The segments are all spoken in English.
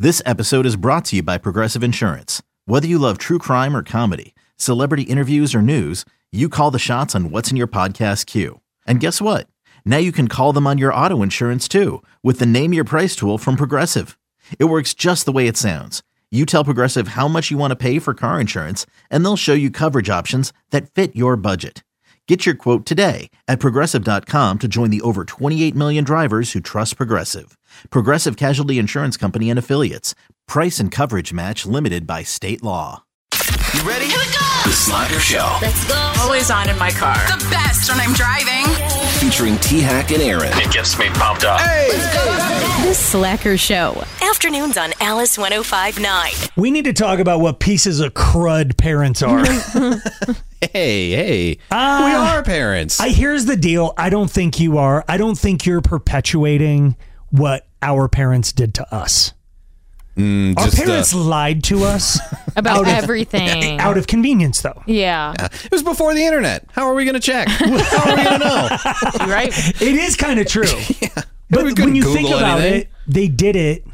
This episode is brought to you by Progressive Insurance. Whether you love true crime or comedy, celebrity interviews or news, you call the shots on what's in your podcast queue. And guess what? Now you can call them on your auto insurance too with the Name Your Price tool from Progressive. It works just the way it sounds. You tell Progressive how much you want to pay for car insurance, and they'll show you coverage options that fit your budget. Get your quote today at Progressive.com to join the over 28 million drivers who trust Progressive. Progressive Casualty Insurance Company and Affiliates. Price and coverage match limited by state law. You ready? Here we go! The Slacker Show. Let's go! Always on in my car. The best when I'm driving. Featuring T-Hack and Aaron. It gets me pumped up. Hey! The Slacker Show. Afternoons on Alice 105.9. We need to talk about what pieces of crud parents are. Hey, we are parents. Here's the deal. I don't think you are. I don't think you're perpetuating what our parents did to us. Our parents lied to us about everything. Out of convenience, though. Yeah. It was before the internet. How are we going to check? How are we going to know? Right. It is kind of true. Yeah. But when you think about it, they did it.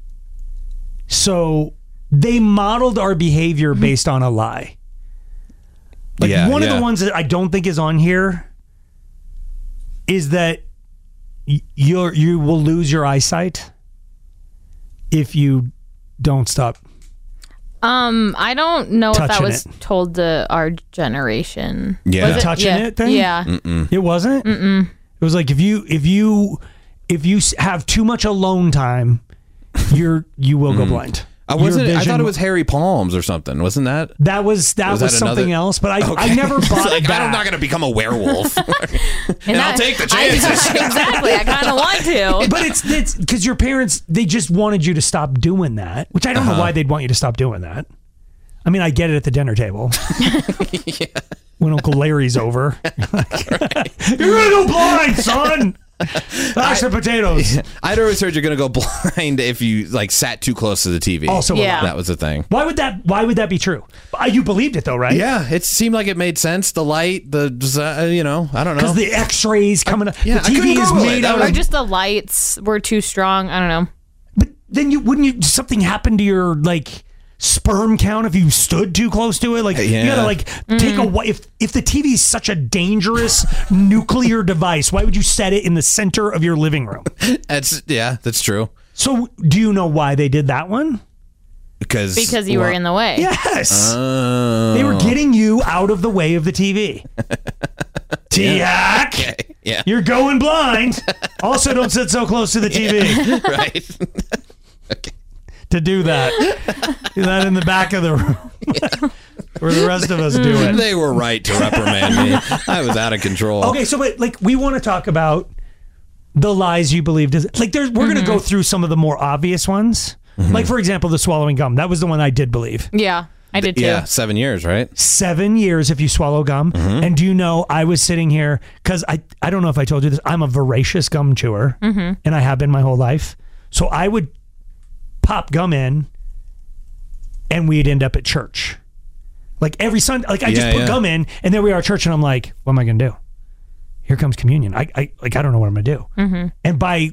So they modeled our behavior based on a lie. Like one of the ones that I don't think is on here is that you will lose your eyesight if you don't stop. I don't know if that was it. told to our generation. Yeah, was it? Touching it thing. Yeah, it wasn't. It was like if you have too much alone time, you will go blind. I thought it was Harry Palms or something. Wasn't that? That was something else. But I never bought like, that. I'm not going to become a werewolf, and I'll take the chances. Exactly. I kind of want to. But it's because your parents, they just wanted you to stop doing that, which I don't know why they'd want you to stop doing that. I mean, I get it at the dinner table. Yeah. When Uncle Larry's over. You're going to go blind, son. Mash the potatoes. I'd always heard you're going to go blind if you sat too close to the TV. Also, that was the thing. Why would that be true? You believed it though, right? Yeah, it seemed like it made sense. The light, I don't know. Because the X-rays coming up. Yeah, the TV is made out Or of. just the lights were too strong. I don't know. But then something happen to your sperm count if you stood too close to it? You gotta take a if the TV is such a dangerous nuclear device, why would you set it in the center of your living room? That's true. So do you know why they did that one? Because you were in the way. Yes. They were getting you out of the way of the TV. T-Hack. Okay. Yeah. You're going blind. Also, don't sit so close to the TV. Yeah, right. Okay. To do that in the back of the room where the rest of us do it. They were right to reprimand me. I was out of control. Okay, so we want to talk about the lies you believed. We're going to go through some of the more obvious ones. Like, for example, the swallowing gum. That was the one I did believe. Yeah, I did too. Yeah, 7 years, right? 7 years if you swallow gum. And do you know, I was sitting here, because I don't know if I told you this, I'm a voracious gum chewer, and I have been my whole life. So I would pop gum in, and we'd end up at church. Every Sunday, I just put gum in, and there we are at church, and I'm like, what am I going to do? Here comes communion. I don't know what I'm going to do. And by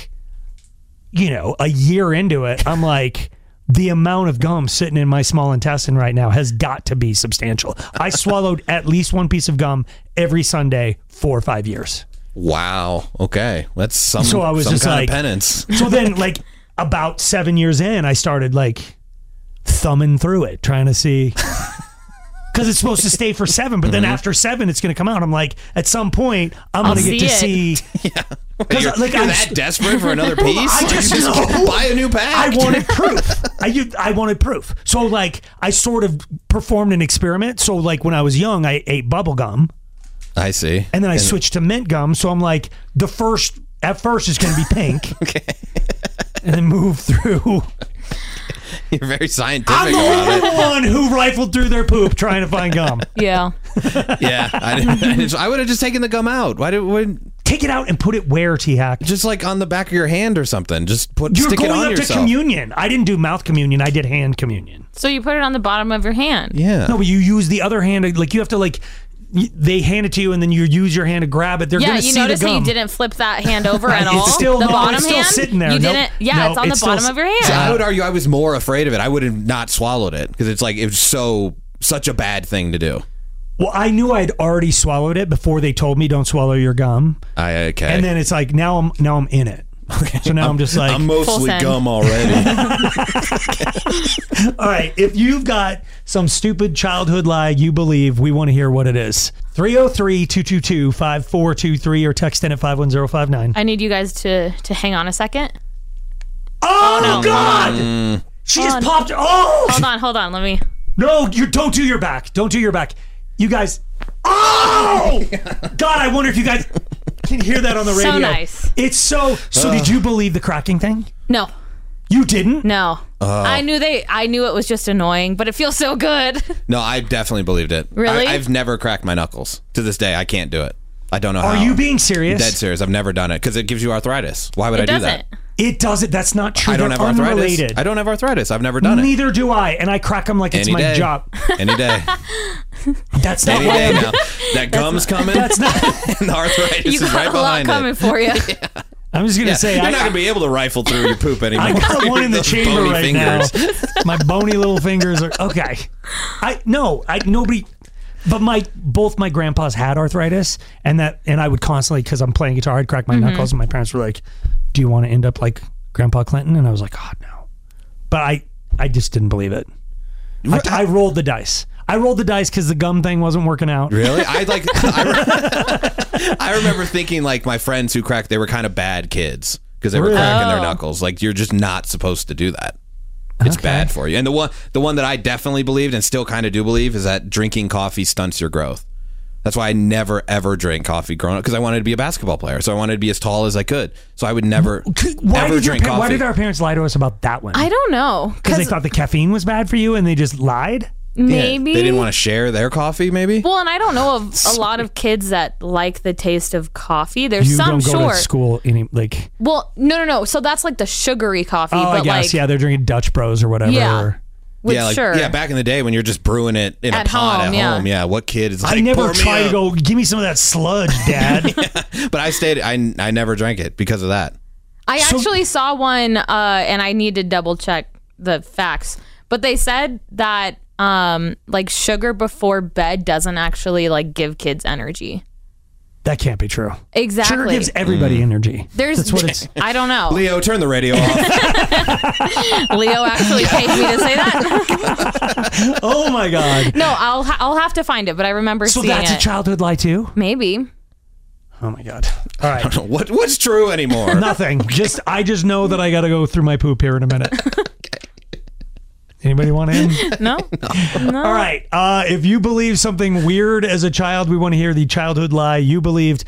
a year into it, I'm like, the amount of gum sitting in my small intestine right now has got to be substantial. I swallowed at least one piece of gum every Sunday 4 or 5 years. Wow. Okay. That's some kind of penance. So then about 7 years in, I started thumbing through it, trying to see, because it's supposed to stay for 7, but then after 7, it's going to come out. I'm like, at some point, I'm going to get to see. Yeah. You're that desperate for another piece? I just buy a new pack. I wanted proof. I wanted proof. So I sort of performed an experiment. So when I was young, I ate bubble gum. I see. And then I switched to mint gum. So I'm like, at first it's going to be pink. Okay. And then move through. You're very scientific I'm the only one who rifled through their poop trying to find gum. Yeah. Yeah. I would have just taken the gum out. Take it out and put it where, T-Hack? Just on the back of your hand or something. Just stick it on yourself. You're going up to communion. I didn't do mouth communion. I did hand communion. So you put it on the bottom of your hand. Yeah. No, but you use the other hand. You have to they hand it to you and then you use your hand to grab it, they're going to see the gum. You notice how you didn't flip that hand over at all? It's still, the no, bottom it's still hand? sitting there. You Nope. didn't? Yeah, No, it's on the bottom of your hand. So I would argue I was more afraid of it. I would have not swallowed it because it's like it was such a bad thing to do. Well, I knew I'd already swallowed it before they told me don't swallow your gum. Okay. And then it's like now I'm in it. Okay. So now I'm just like I'm mostly gum already. All right, if you've got some stupid childhood lie you believe, we want to hear what it is. 303-222-5423 or text in at 51059. I need you guys to hang on a second. Oh, no. God! She just popped. Oh! Hold on. Let me. No, don't do your back. Don't do your back. You guys. Oh! God, I wonder if you guys can hear that on the radio. So nice. It's so did you believe the cracking thing? No. You didn't? No. I knew it was just annoying, but it feels so good. No, I definitely believed it. Really? I've never cracked my knuckles. To this day, I can't do it. I don't know how. Are you being serious? Dead serious. I've never done it because it gives you arthritis. Why would I do that? It doesn't. That's not true. I don't have arthritis. Unrelated. I don't have arthritis. I've never done it. Neither do I, and I crack them like it's my job. Any day. That's not Any why day now. That gum's coming. That's not. And the arthritis You is got right a lot behind coming it. for you. I'm just gonna say you're I not gonna be able to rifle through your poop anymore. I got one in the Those chamber bony right fingers. now. My bony little fingers are okay. Nobody. But both my grandpas had arthritis, and I would constantly, because I'm playing guitar, I'd crack my knuckles, and my parents were like, "Do you want to end up like Grandpa Clinton?" And I was like, "God, no." But I just didn't believe it. I rolled the dice. I rolled the dice because the gum thing wasn't working out. Really? I remember thinking like my friends who cracked, they were kind of bad kids because they were cracking their knuckles. Like you're just not supposed to do that. It's bad for you. And the one that I definitely believed and still kind of do believe is that drinking coffee stunts your growth. That's why I never ever drank coffee growing up, because I wanted to be a basketball player. So I wanted to be as tall as I could. So I would never ever drink coffee. Why did our parents lie to us about that one? I don't know. Because they thought the caffeine was bad for you and they just lied? Maybe. Yeah, they didn't want to share their coffee, maybe? Well, and I don't know of a lot of kids that like the taste of coffee. There's you some don't go to school like. Well, no. So that's like the sugary coffee. Oh, but I guess. like, They're drinking Dutch Bros or whatever. Yeah. Back in the day when you're just brewing it in at a pot home, at home. Yeah, what kid is like, I never pour me tried to up. go, give me some of that sludge, Dad. But I never drank it because of that. I actually saw one, and I need to double check the facts, but they said that like sugar before bed doesn't actually like give kids energy. That can't be true. Exactly. Sugar gives everybody energy. That's what it's. I don't know. Leo, turn the radio off. Leo actually paid me to say that. Oh my God. No, I'll have to find it, but I remember So seeing it. that's a childhood lie too? Maybe. Oh my God. All right. What's true anymore? Nothing. I just know that I got to go through my poop here in a minute. Anybody want in? No. All right. If you believe something weird as a child, we want to hear the childhood lie you believed.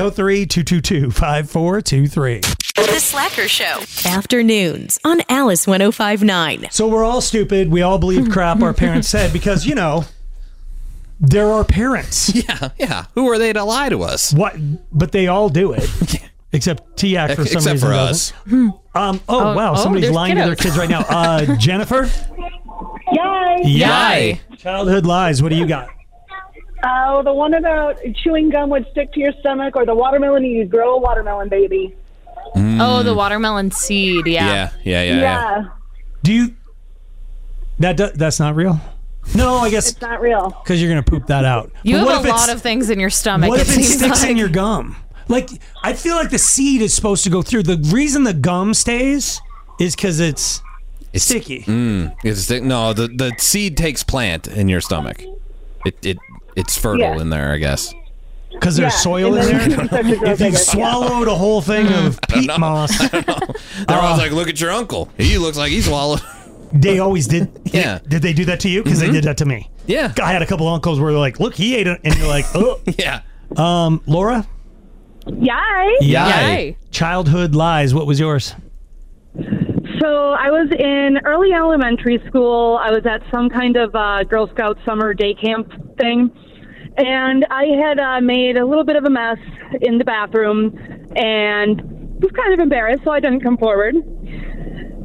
303-222-5423. The Slacker Show. Afternoons on Alice 105.9. So we're all stupid. We all believe crap our parents said because, they're our parents. Yeah. Who are they to lie to us? What? But they all do it. Except T-Ack for some Except reason for us. Wow. Somebody's there's lying to their kiddos. kids right now. Jennifer? Yay! Yay. Childhood lies. What do you got? The one about chewing gum would stick to your stomach, or the watermelon, you'd grow a watermelon baby. Oh, the watermelon seed. Yeah. Yeah. Do you... That's not real? No, I guess... It's not real. Because you're going to poop that out. You But have a lot of things in your stomach. What if it seems sticks like. in your gum? Like, I feel like the seed is supposed to go through. The reason the gum stays is because it's sticky. No, the seed takes plant in your stomach. It's fertile in there, I guess. Because there's soil in there. If you've swallowed a whole thing of peat moss. They're always like, look at your uncle. He looks like he swallowed. They always did. Yeah. Did they do that to you? Because they did that to me. Yeah. I had a couple uncles where they're like, look, he ate it. And you're like, oh. Yeah. Laura? Yay! Yay. Childhood lies. What was yours? So I was in early elementary school. I was at some kind of Girl Scout summer day camp thing. And I had made a little bit of a mess in the bathroom and was kind of embarrassed, so I didn't come forward.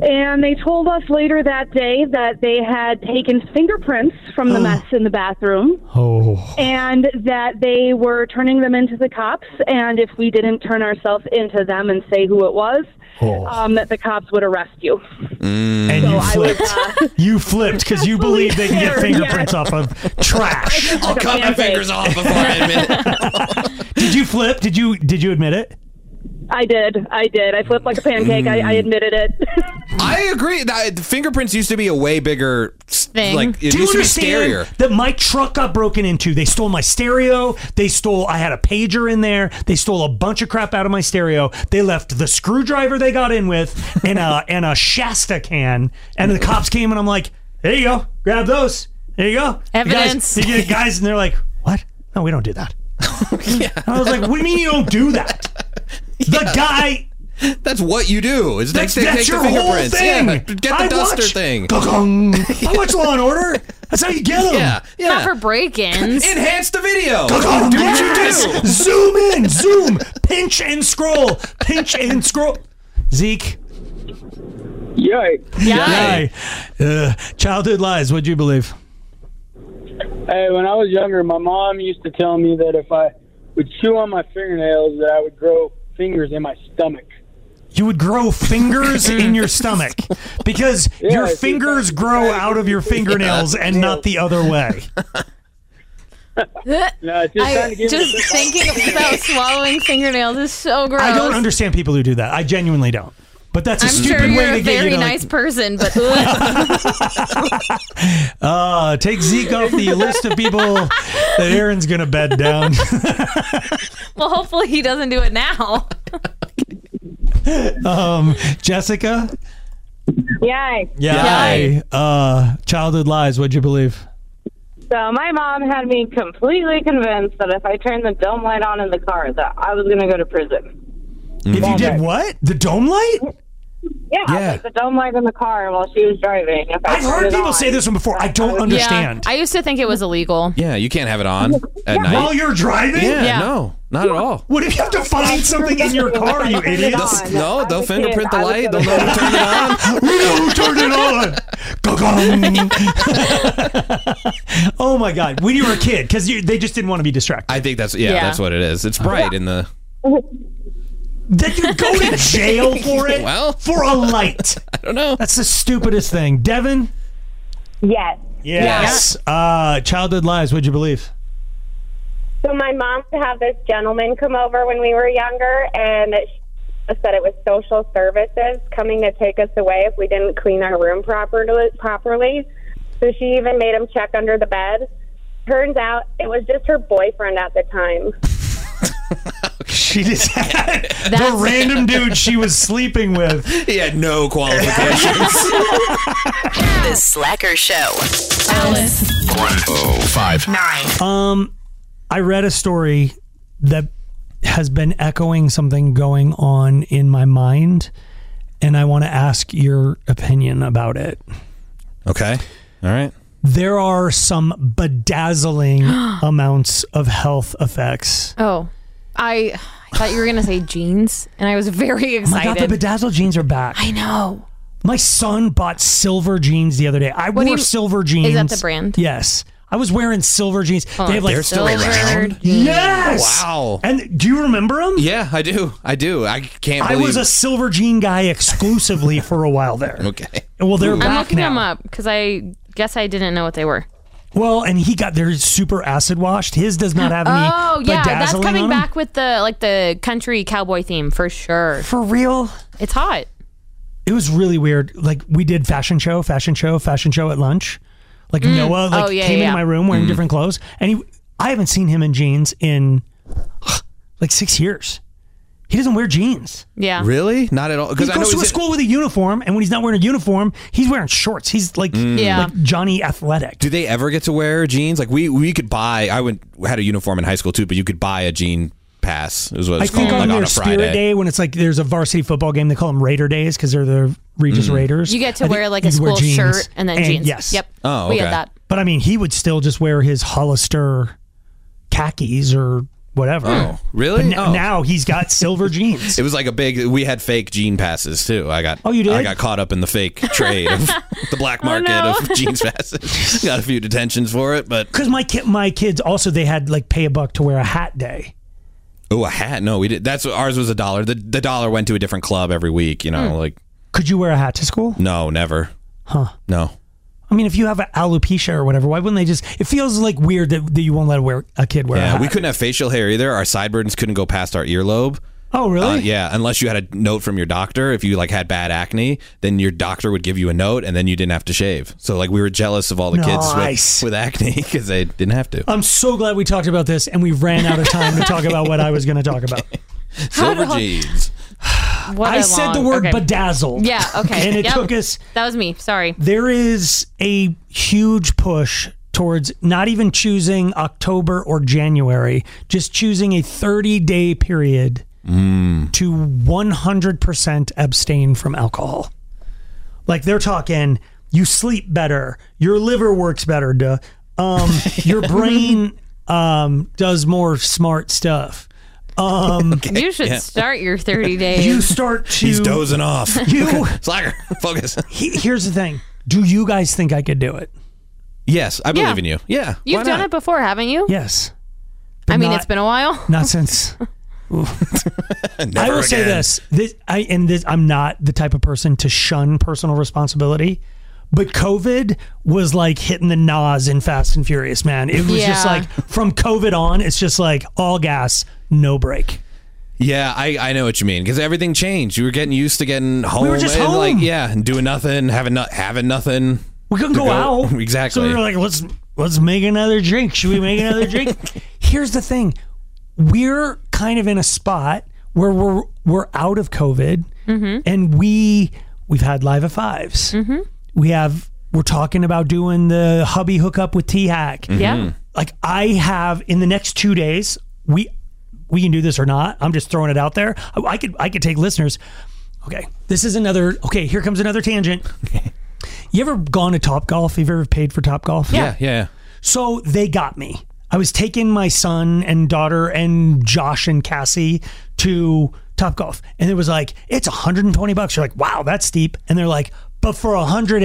And they told us later that day that they had taken fingerprints from the mess in the bathroom. Oh. And that they were turning them into the cops. And if we didn't turn ourselves into them and say who it was, that the cops would arrest you. And you flipped. You flipped because you believe they can get fingerprints off of trash. I'll cut my fingers off before I admit it. Did you flip? Did you admit it? I did. I flipped like a pancake. I admitted it. I agree. The fingerprints used to be a way bigger thing. Like, it Do you used to be understand scarier. that my truck got broken into? They stole my stereo. I had a pager in there. They stole a bunch of crap out of my stereo. They left the screwdriver they got in with and a Shasta can. And the cops came and I'm like, there you go. Grab those. There you go. Evidence. Guys, and they're like, what? No, we don't do that. I was like, what do you mean you don't do that? The guy. That's what you do. Is That's take your the whole fingerprints. thing. Yeah, get the duster thing. I watch Law and Order. That's how you get them. Yeah. Not for break-ins. Enhance the video. Do what you do. Zoom in. Zoom. Pinch and scroll. Pinch and scroll. Zeke. Yay. Childhood lies. What'd you believe? Hey, when I was younger, my mom used to tell me that if I would chew on my fingernails, that I would grow fingers in my stomach. You would grow fingers in your stomach because your fingers grow out of your fingernails and not the other way. No, Just thinking about swallowing fingernails is so gross. I don't understand people who do that. I genuinely don't. But that's a I'm stupid sure you're way to a get you very to nice person, but take Zeke off the list of people that Aaron's gonna bed down. well, hopefully he doesn't do it now. Jessica. Yay. Childhood lies. What'd you believe? So my mom had me completely convinced that if I turned the dome light on in the car, that I was going to go to prison. If you did what? The dome light? Yeah. Like the dome light in the car while she was driving. I've heard people say this one before. I don't understand. I used to think it was illegal. Yeah, you can't have it on at night. While you're driving? Yeah, no, not at all. What if you have to find something in your car, you idiot? No, they'll fingerprint the light. They'll know who turned it on. We know who turned it on. Oh my God. When you were a kid, because they just didn't want to be distracted. I think that's what it is. It's bright in the... That you go to jail for it? Well, for a light. I don't know. That's the stupidest thing. Devin? Yes. Childhood lies. What'd you believe? So my mom would have this gentleman come over when we were younger, and she said it was social services coming to take us away if we didn't clean our room properly. So she even made him check under the bed. Turns out it was just her boyfriend at the time. She just had the random dude she was sleeping with. He had no qualifications. The Slacker Show. Alice. 1059. I read a story that has been echoing something going on in my mind, and I want to ask your opinion about it. Okay. All right. There are some bedazzling amounts of health effects. Oh, I thought you were going to say jeans, and I was very excited. Oh my God, the bedazzled jeans are back. I know. My son bought silver jeans the other day. I wore silver jeans. Is that the brand? Yes. I was wearing silver jeans. Oh, they have like they're still around? Yes. Wow. And do you remember them? Yeah, I do. I can't believe... I was a silver jean guy exclusively for a while there. Okay. Well, they're back now. I'm looking them up because I guess I didn't know what they were. Well, and they're super acid washed. His does not have any yeah, that's bedazzling coming on back with the country cowboy theme for sure. For real? It's hot. It was really weird. Like we did fashion show at lunch. Like Noah came in my room wearing different clothes, and I haven't seen him in jeans in like 6 years. He doesn't wear jeans. Yeah. Really? Not at all. He goes to a school with a uniform, and when he's not wearing a uniform, he's wearing shorts. He's like Johnny Athletic. Do they ever get to wear jeans? Like we could buy. Had a uniform in high school too, but you could buy a jean pass. Is what it's called. I think on a Spirit Friday. Day, when it's like there's a varsity football game, they call them Raider Days because they're the Regis Raiders. You get to wear like a school shirt and then jeans. Yes. Yep. Oh, we okay. had that. But I mean, he would still just wear his Hollister khakis or whatever. Oh, really? But now he's got silver jeans. It was like we had fake jean passes too. you did? I got caught up in the fake trade of the black market of jeans passes. Got a few detentions for it, but because my kids also, they had like pay $1 to wear a hat day. Oh, a hat? No, we did. Ours was $1. The $1 went to a different club every week. Like. Could you wear a hat to school? No, never. Huh? No. I mean, if you have alopecia or whatever, why wouldn't they just? It feels like weird that you won't let a kid wear a hat. We couldn't have facial hair either. Our sideburns couldn't go past our earlobe. Oh, really? Yeah, unless you had a note from your doctor. If you had bad acne, then your doctor would give you a note, and then you didn't have to shave. So we were jealous of all the kids with acne because they didn't have to. I'm so glad we talked about this, and we ran out of time to talk about what I was going to talk about. Silver jeans. I said the word bedazzled. Yeah, okay. And it took us. That was me. Sorry. There is a huge push towards not even choosing October or January, just choosing a 30-day period to 100% abstain from alcohol. Like they're talking, you sleep better, your liver works better, your brain does more smart stuff. You should start your 30 days. You start to. He's dozing off. Slacker, focus. Here's the thing. Do you guys think I could do it? Yes, I believe in you. Yeah. You've done it before, haven't you? Yes. I mean, it's been a while. Not since. I will say this. I'm not the type of person to shun personal responsibility, but COVID was like hitting the NOS in Fast and Furious, man. It was just like from COVID on, it's just like all gas, no break. Yeah, I know what you mean because everything changed. You were getting used to getting home. We were just home. And doing nothing, having nothing. We couldn't go out. Exactly. So we were like, let's make another drink. Should we make another drink? Here's the thing. We're kind of in a spot where we're out of COVID, and we've had Live at Fives. We're talking about doing the hubby hookup with T-Hack. Yeah. Like I have in the next 2 days, we can do this or not. I'm just throwing it out there. I could take listeners. Okay, here comes another tangent. You ever gone to Topgolf? You've ever paid for Topgolf? Yeah. So they got me. I was taking my son and daughter and Josh and Cassie to Topgolf, and it was like, it's $120. You're like, wow, that's steep. And they're like, but for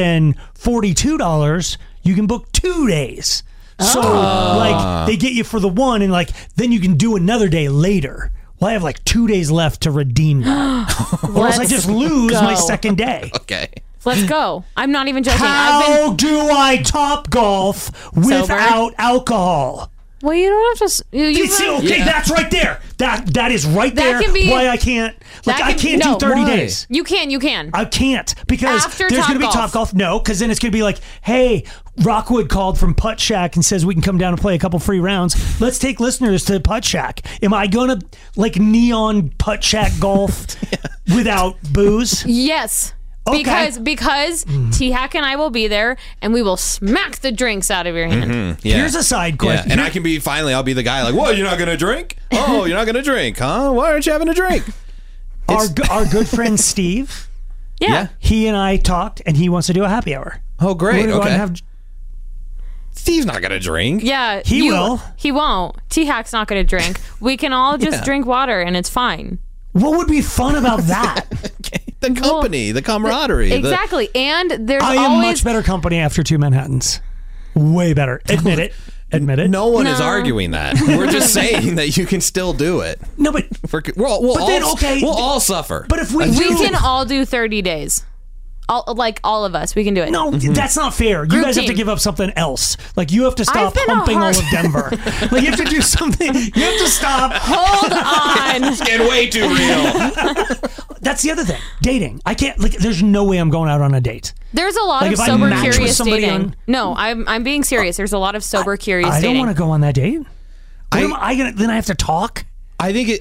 $142, you can book 2 days. So like they get you for the one, and like then you can do another day later. Well, I have like 2 days left to redeem that. Or else I just lose my second day. Okay. Let's go. I'm not even joking. How do I Topgolf without alcohol? Well, you don't have to. That's right there. That is right there. Can be, why I can't. I can't do 30 days. You can. I can't because After there's going to be Topgolf. Topgolf. No, because then it's going to be like, hey, Rockwood called from Putt Shack and says we can come down and play a couple free rounds. Let's take listeners to Putt Shack. Am I going to like neon Putt Shack golf without booze? Yes. Okay. Because T-Hack and I will be there, and we will smack the drinks out of your hand. Yeah. Here's a side question. And I can be, I'll be the guy like, what, you're not going to drink? Oh, you're not going to drink, huh? Why aren't you having a drink? Our good friend Steve, Yeah. he and I talked, and he wants to do a happy hour. Oh, great. We're gonna go Okay. out and Steve's not going to drink. Yeah. He will. He won't. T-Hack's not going to drink. We can all just drink water, and it's fine. What would be fun about that? The company, the camaraderie. Exactly. And there's I am always much better company after 2 Manhattans. Way better. Admit it. No one is arguing that. We're just saying that you can still do it. No, but We'll all suffer. But if we can all do 30 days. All of us, we can do it. No, that's not fair. You guys have to give up something else. Like you have to stop humping all of Denver. Like you have to do something. You have to stop. Hold on. It's getting way too real. That's the other thing. Dating. I can't. Like, there's no way I'm going out on a date. There's a lot Like, of if I sober match with curious somebody dating. No, I'm being serious. There's a lot of sober curious I dating. don't want to go on that date. What am I gonna? Then I have to talk. I think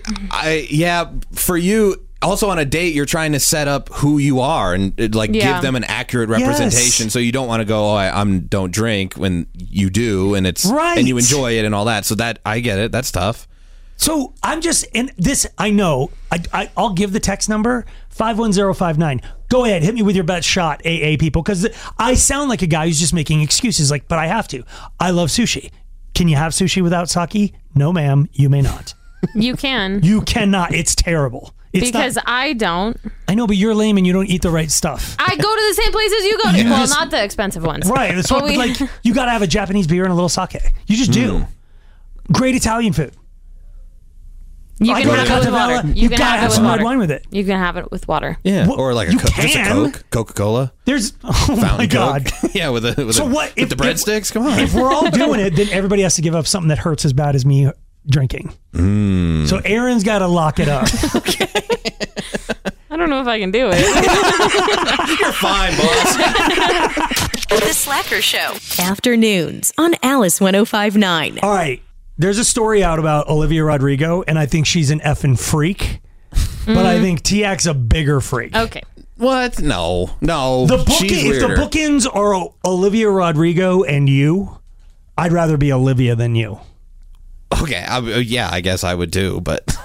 for you. Also on a date, you're trying to set up who you are and give them an accurate representation. Yes. So you don't want to go, don't drink when you do, and it's right. and you enjoy it and all that. So that I get it. That's tough. So I'm just in this. I know. I'll give the text number 51059. Go ahead, hit me with your best shot, AA people, because I sound like a guy who's just making excuses. Like, but I have to. I love sushi. Can you have sushi without sake? No, ma'am, you may not. You can. You cannot. It's terrible. It's because I don't. I know, but you're lame and you don't eat the right stuff. I go to the same places you go to. Well, not the expensive ones. Right. That's what, like, you got to have a Japanese beer and a little sake. You just do. Great Italian food. You can have it with water. You got to have some red wine with it. You can have it with water. Yeah, or like just a Coke, Coca-Cola. There's my God. Yeah, with the breadsticks. Come on. If we're all doing it, then everybody has to give up something that hurts as bad as me drinking. So Aaron's got to lock it up. Okay. I don't know if I can do it. You're fine, boss. The Slacker Show. Afternoons on Alice 105.9. All right. There's a story out about Olivia Rodrigo, and I think she's an effing freak. But I think Tiak's a bigger freak. Okay. What? No. If the bookends are Olivia Rodrigo and you, I'd rather be Olivia than you. Okay. I guess I would too, but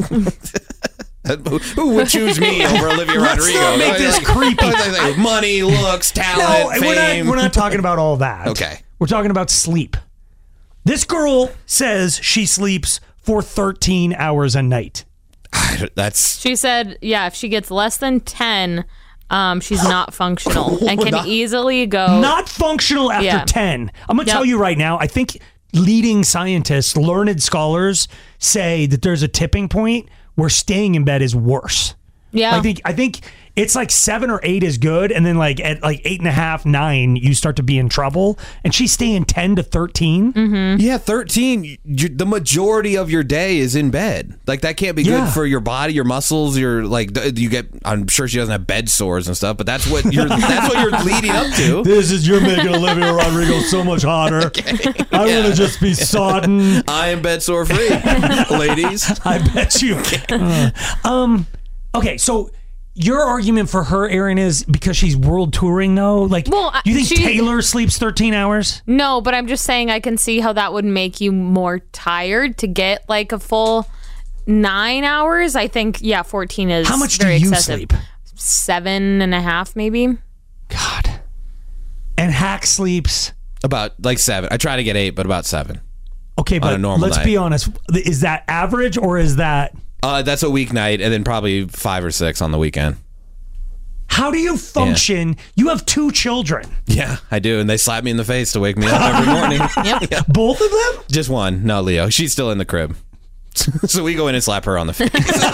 who would choose me over Olivia Rodrigo? Let's not make this creepy. Money, looks, talent, fame. We're not talking about all that. Okay. We're talking about sleep. This girl says she sleeps for 13 hours a night. She said, if she gets less than 10, she's not functional and can easily go. Not functional after 10. I'm going to tell you right now, I think leading scientists, learned scholars say that there's a tipping point where staying in bed is worse. Yeah. I think it's like 7 or 8 is good, and then like at like 8.5, 9, you start to be in trouble. And she's staying 10 to 13. Mm-hmm. Yeah, 13. The majority of your day is in bed. Like that can't be good for your body, your muscles. You get. I'm sure she doesn't have bed sores and stuff, but that's what you're leading up to. You're making Olivia Rodrigo so much hotter. Okay. I want to just be sodden. I am bed sore free, ladies. I bet you can. Okay, so your argument for her, Aaron, is because she's world touring, though? Like, do you think Taylor sleeps 13 hours? No, but I'm just saying I can see how that would make you more tired to get like a full 9 hours. I think, 14 is how much very do you excessive. sleep? 7.5, maybe. God. And Hack sleeps? About like 7. I try to get 8, but about 7. Okay, but let's be honest. Is that average or is that... that's a weeknight, and then probably 5 or 6 on the weekend. How do you function? Yeah. You have 2 children. Yeah, I do, and they slap me in the face to wake me up every morning. Yep. Yeah. Both of them? Just one. No, Leo. She's still in the crib. So we go in and slap her on the face.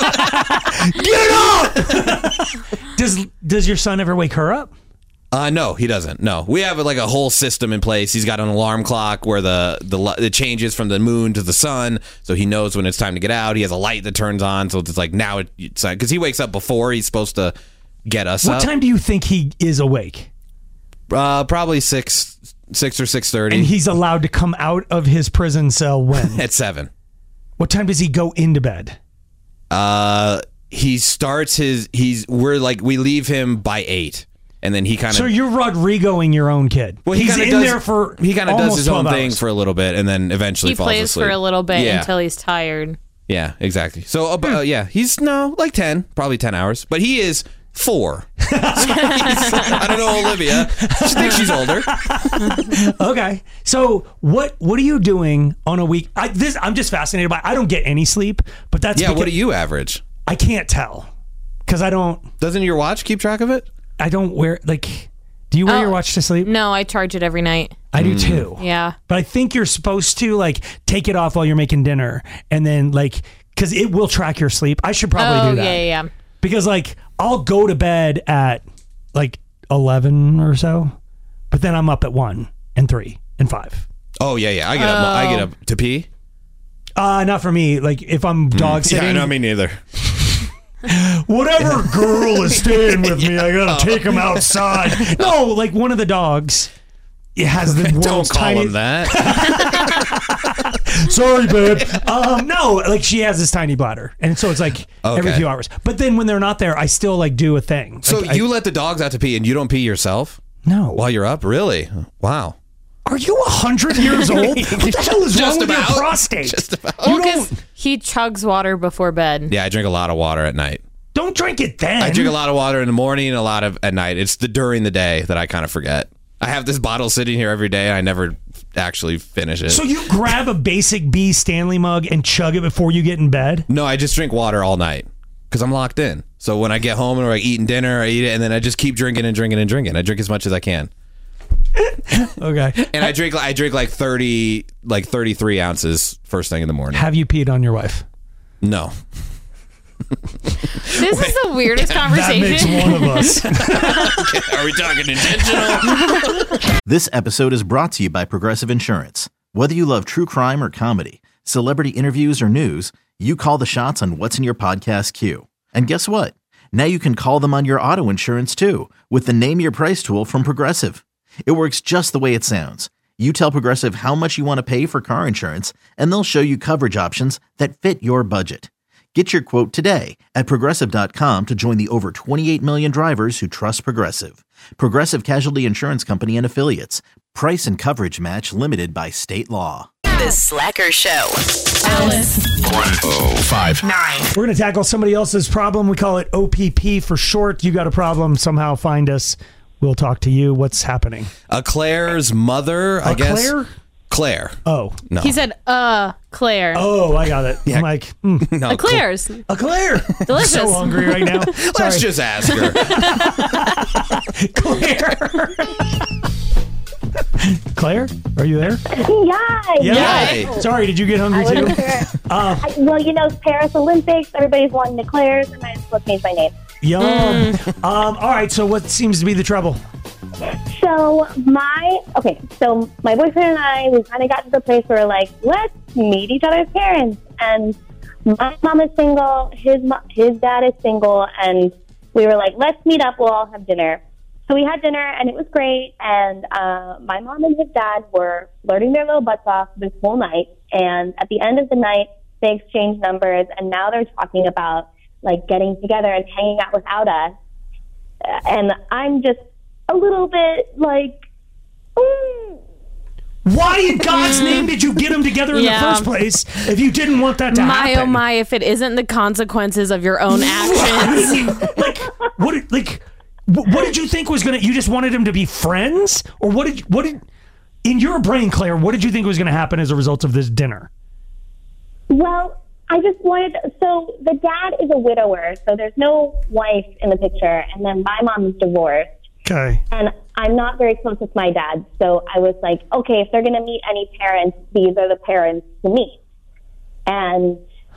Get up! Does your son ever wake her up? No, he doesn't. No, we have like a whole system in place. He's got an alarm clock where it changes from the moon to the sun, so he knows when it's time to get out. He has a light that turns on, so it's like now it's because he wakes up before he's supposed to get us up. What time do you think he is awake? Probably 6 or 6:30. And he's allowed to come out of his prison cell when? At 7. What time does he go into bed? He starts we leave him by 8. And then he kind of... So you're Rodrigoing your own kid. Well, he kind of does his own thing for a little bit and then eventually falls asleep. He plays for a little bit until he's tired. Yeah, exactly. So, he's, like 10, probably 10 hours. But he is 4. So I don't know Olivia. She thinks she's older. Okay. So what are you doing on a week? I'm just fascinated by I don't get any sleep, but that's... Yeah, what do you average? I can't tell. Because I don't... Doesn't your watch keep track of it? I don't wear, do you wear your watch to sleep? No, I charge it every night. I do too. Yeah. But I think you're supposed to, take it off while you're making dinner. And then, because it will track your sleep. I should probably do that. Yeah. Because, I'll go to bed at, 11 or so. But then I'm up at 1 and 3 and 5. Oh, yeah. I get up to pee. Not for me. If I'm dog sitting. Yeah, no, me neither. Whatever girl is staying with me, I gotta take him outside. No, one of the dogs. It has the world's Don't call him that. Sorry, babe. No, she has this tiny bladder, and so it's every few hours. But then when they're not there, I still do a thing. So you let the dogs out to pee, and you don't pee yourself? No. While you're up, really? Wow. Are you 100 years old? What the hell is wrong with your prostate? Just about. Because he chugs water before bed. Yeah, I drink a lot of water at night. Don't drink it then. I drink a lot of water in the morning and a lot at night. It's during the day that I kind of forget. I have this bottle sitting here every day. I never actually finish it. So you grab a basic B Stanley mug and chug it before you get in bed? No, I just drink water all night because I'm locked in. So when I get home and we're like eating dinner, I eat it, and then I just keep drinking and drinking and drinking. I drink as much as I can. Okay. And I drink like 33 ounces first thing in the morning. Have you peed on your wife? No. This is the weirdest conversation. That makes one of us. Are we talking intentional? This episode is brought to you by Progressive Insurance. Whether you love true crime or comedy, celebrity interviews or news, you call the shots on what's in your podcast queue. And guess what? Now you can call them on your auto insurance too with the Name Your Price tool from Progressive. It works just the way it sounds. You tell Progressive how much you want to pay for car insurance, and they'll show you coverage options that fit your budget. Get your quote today at Progressive.com to join the over 28 million drivers who trust Progressive. Progressive Casualty Insurance Company and Affiliates. Price and coverage match limited by state law. The Slacker Show. Alice. 105. We're going to tackle somebody else's problem. We call it OPP for short. You got a problem, somehow find us. We'll talk to you. What's happening? Claire's mother, I guess. Claire? Oh. No. He said, Claire. Oh, I got it. Yeah. I'm like, No, Claire's. a Claire. Delicious. So hungry right now. Let's just ask her. Claire. Claire, are you there? Yeah. Sorry, did you get hungry too? Well, you know, Paris Olympics, everybody's wanting to Claire's, and I just want to change my name. Yum. All right, so what seems to be the trouble? So my boyfriend and I, we kind of got to the place where we're like, let's meet each other's parents. And my mom is single, his dad is single, and we were like, let's meet up, we'll all have dinner. So we had dinner, and it was great, and my mom and his dad were flirting their little butts off this whole night, and at the end of the night, they exchanged numbers, and now they're talking about, like, getting together and hanging out without us. And I'm just a little bit like, why in God's name did you get them together in the first place if you didn't want that to happen? My, oh my, if it isn't the consequences of your own actions. What did you think was going to, you just wanted them to be friends? Or what did, in your brain, Claire, what did you think was going to happen as a result of this dinner? well, I just wanted, so the dad is a widower, so there's no wife in the picture, and then my mom is divorced. Okay. And I'm not very close with my dad, so I was like, okay, if they're going to meet any parents, these are the parents to meet. And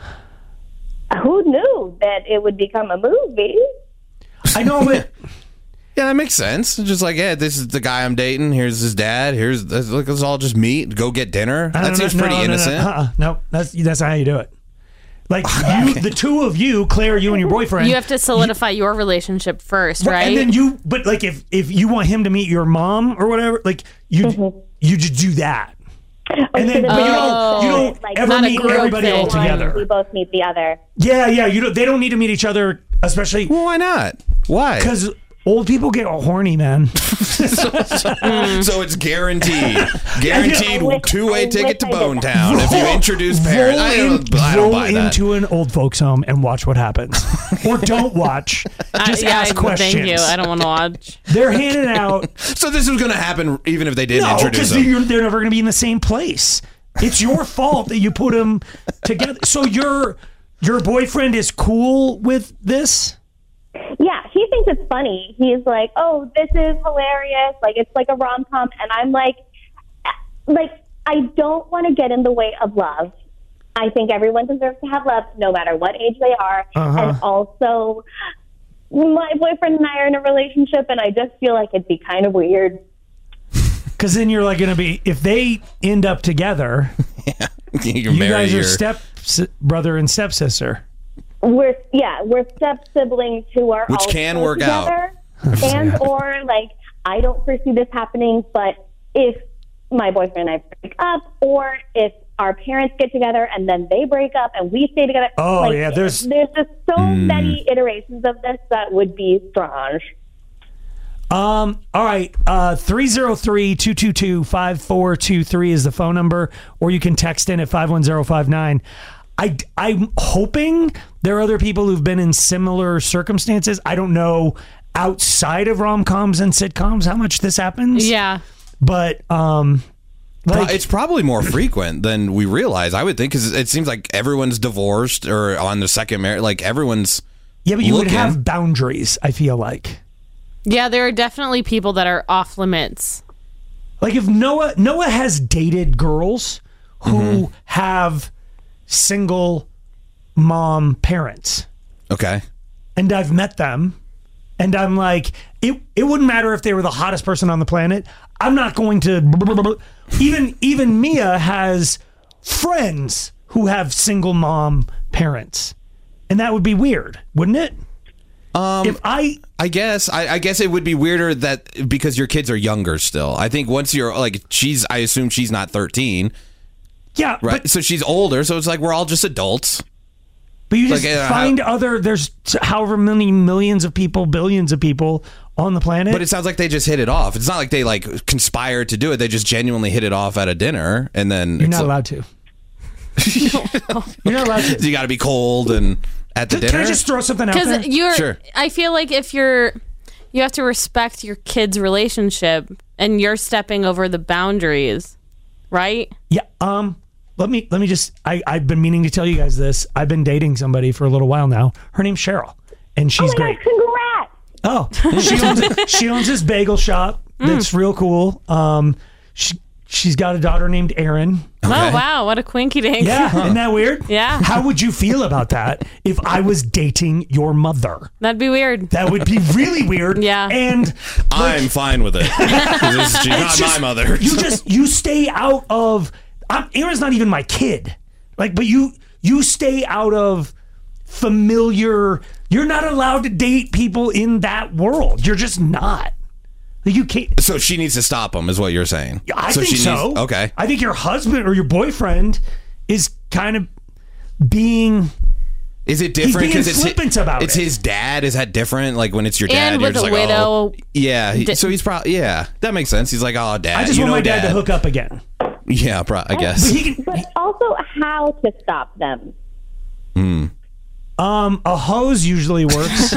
who knew that it would become a movie? I know, but yeah, that makes sense. It's just like, yeah, this is the guy I'm dating. Here's his dad. Let's all just meet, go get dinner. That seems pretty innocent. No, that's not how you do it. Like you, the two of you, Claire, you and your boyfriend. You have to solidify your relationship first, right? And then you, but like if you want him to meet your mom or whatever, like you just do that. And then but you don't like, ever meet everybody all together. We both meet the other. Yeah. They don't need to meet each other, especially. Well, why not? Why? Because old people get horny, man. So it's guaranteed two-way ticket to Bone different. Town if you introduce parents. I don't buy that. Into an old folks home and watch what happens, or don't watch. Just ask questions. Thank you. I don't want to watch. They're handing out. So this was going to happen even if they didn't introduce them. because they're never going to be in the same place. It's your fault that you put them together. So your boyfriend is cool with this? Yeah, he thinks it's funny. He's like, oh, this is hilarious. Like, it's like a rom-com. And I'm like, I don't want to get in the way of love. I think everyone deserves to have love, no matter what age they are. And also, my boyfriend and I are in a relationship, and I just feel like it'd be kind of weird. Because then you're like going to be, if they end up together, you guys are step brother and stepsister. We're step siblings who are which also can work together, out. And or like I don't foresee this happening, but if my boyfriend and I break up, or if our parents get together and then they break up and we stay together. Oh yeah, there's just so many iterations of this that would be strange. All right. 303-222-5423 is the phone number, or you can text in at 51059. I'm hoping there are other people who've been in similar circumstances. I don't know outside of rom-coms and sitcoms how much this happens. Yeah. But It's probably more frequent than we realize, I would think, because it seems like everyone's divorced or on the second marriage. Like everyone's. Yeah, but you would have boundaries, I feel like. Yeah, there are definitely people that are off limits. Like if Noah has dated girls who have single mom parents. Okay. And I've met them. And I'm like, it wouldn't matter if they were the hottest person on the planet. I'm not going to. Even Mia has friends who have single mom parents, and that would be weird, wouldn't it? If I guess it would be weirder that because your kids are younger still. I think once you're like I assume she's not 13. Yeah, right. So she's older. So it's like we're all just adults. But you just find there's however many millions of people, billions of people on the planet. But it sounds like they just hit it off. It's not like they like conspired to do it. They just genuinely hit it off at a dinner, and then you're not allowed to. You're not allowed to. You got to be cold and at the dinner. Can I just throw something out there? Sure. I feel like if you have to respect your kid's relationship, and you're stepping over the boundaries, right? Yeah. Let me just. I've been meaning to tell you guys this. I've been dating somebody for a little while now. Her name's Cheryl, and she's great. God, congrats! Oh, she owns this bagel shop that's real cool. She's got a daughter named Erin. Okay. Oh wow, what a quinky dink! Yeah, isn't that weird? Yeah. How would you feel about that if I was dating your mother? That'd be weird. That would be really weird. Yeah. And I'm fine with it. She's not my mother. You stay out of. Erin's not even my kid. But you stay out of familiar. You're not allowed to date people in that world. You're just not. You can't. So she needs to stop him, is what you're saying. I think so. Okay. I think your husband or your boyfriend is kind of being. Is it different because it's his dad? Is that different? Like when it's your dad, and you're with just a like, widow. oh, yeah. So he's probably that makes sense. He's like, oh, dad. I just want my dad to hook up again. Yeah, I guess. But also, how to stop them? A hose usually works.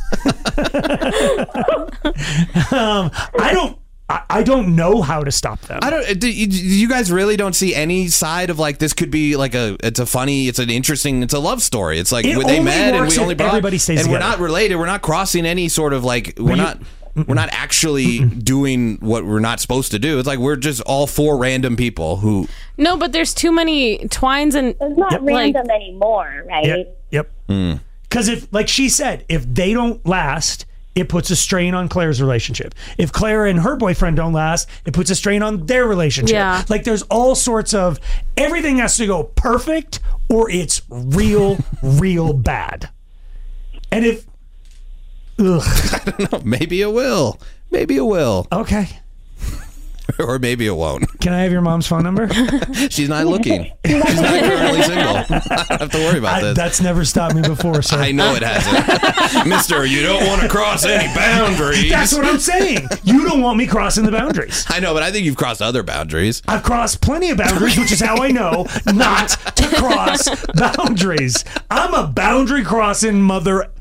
I don't know how to stop them. You guys really don't see any side of like this could be like it's a love story. It's like they met and we only brought everybody stays and together. We're not related. We're not crossing any sort of like we're not actually doing what we're not supposed to do. It's like we're just all four random people who. No, but there's too many twines and it's not random anymore, right? Yep. Because if, like she said, if they don't last, it puts a strain on Claire's relationship. If Claire and her boyfriend don't last, it puts a strain on their relationship. Yeah. Like there's all sorts of everything has to go perfect or it's real bad. And if I don't know, maybe it will. Okay. Or maybe it won't. Can I have your mom's phone number? She's not looking. She's not currently single. I don't have to worry about this. That's never stopped me before, sir. I know it hasn't. Mister, you don't want to cross any boundaries. That's what I'm saying. You don't want me crossing the boundaries. I know, but I think you've crossed other boundaries. I've crossed plenty of boundaries, which is how I know not to cross boundaries. I'm a boundary crossing mother...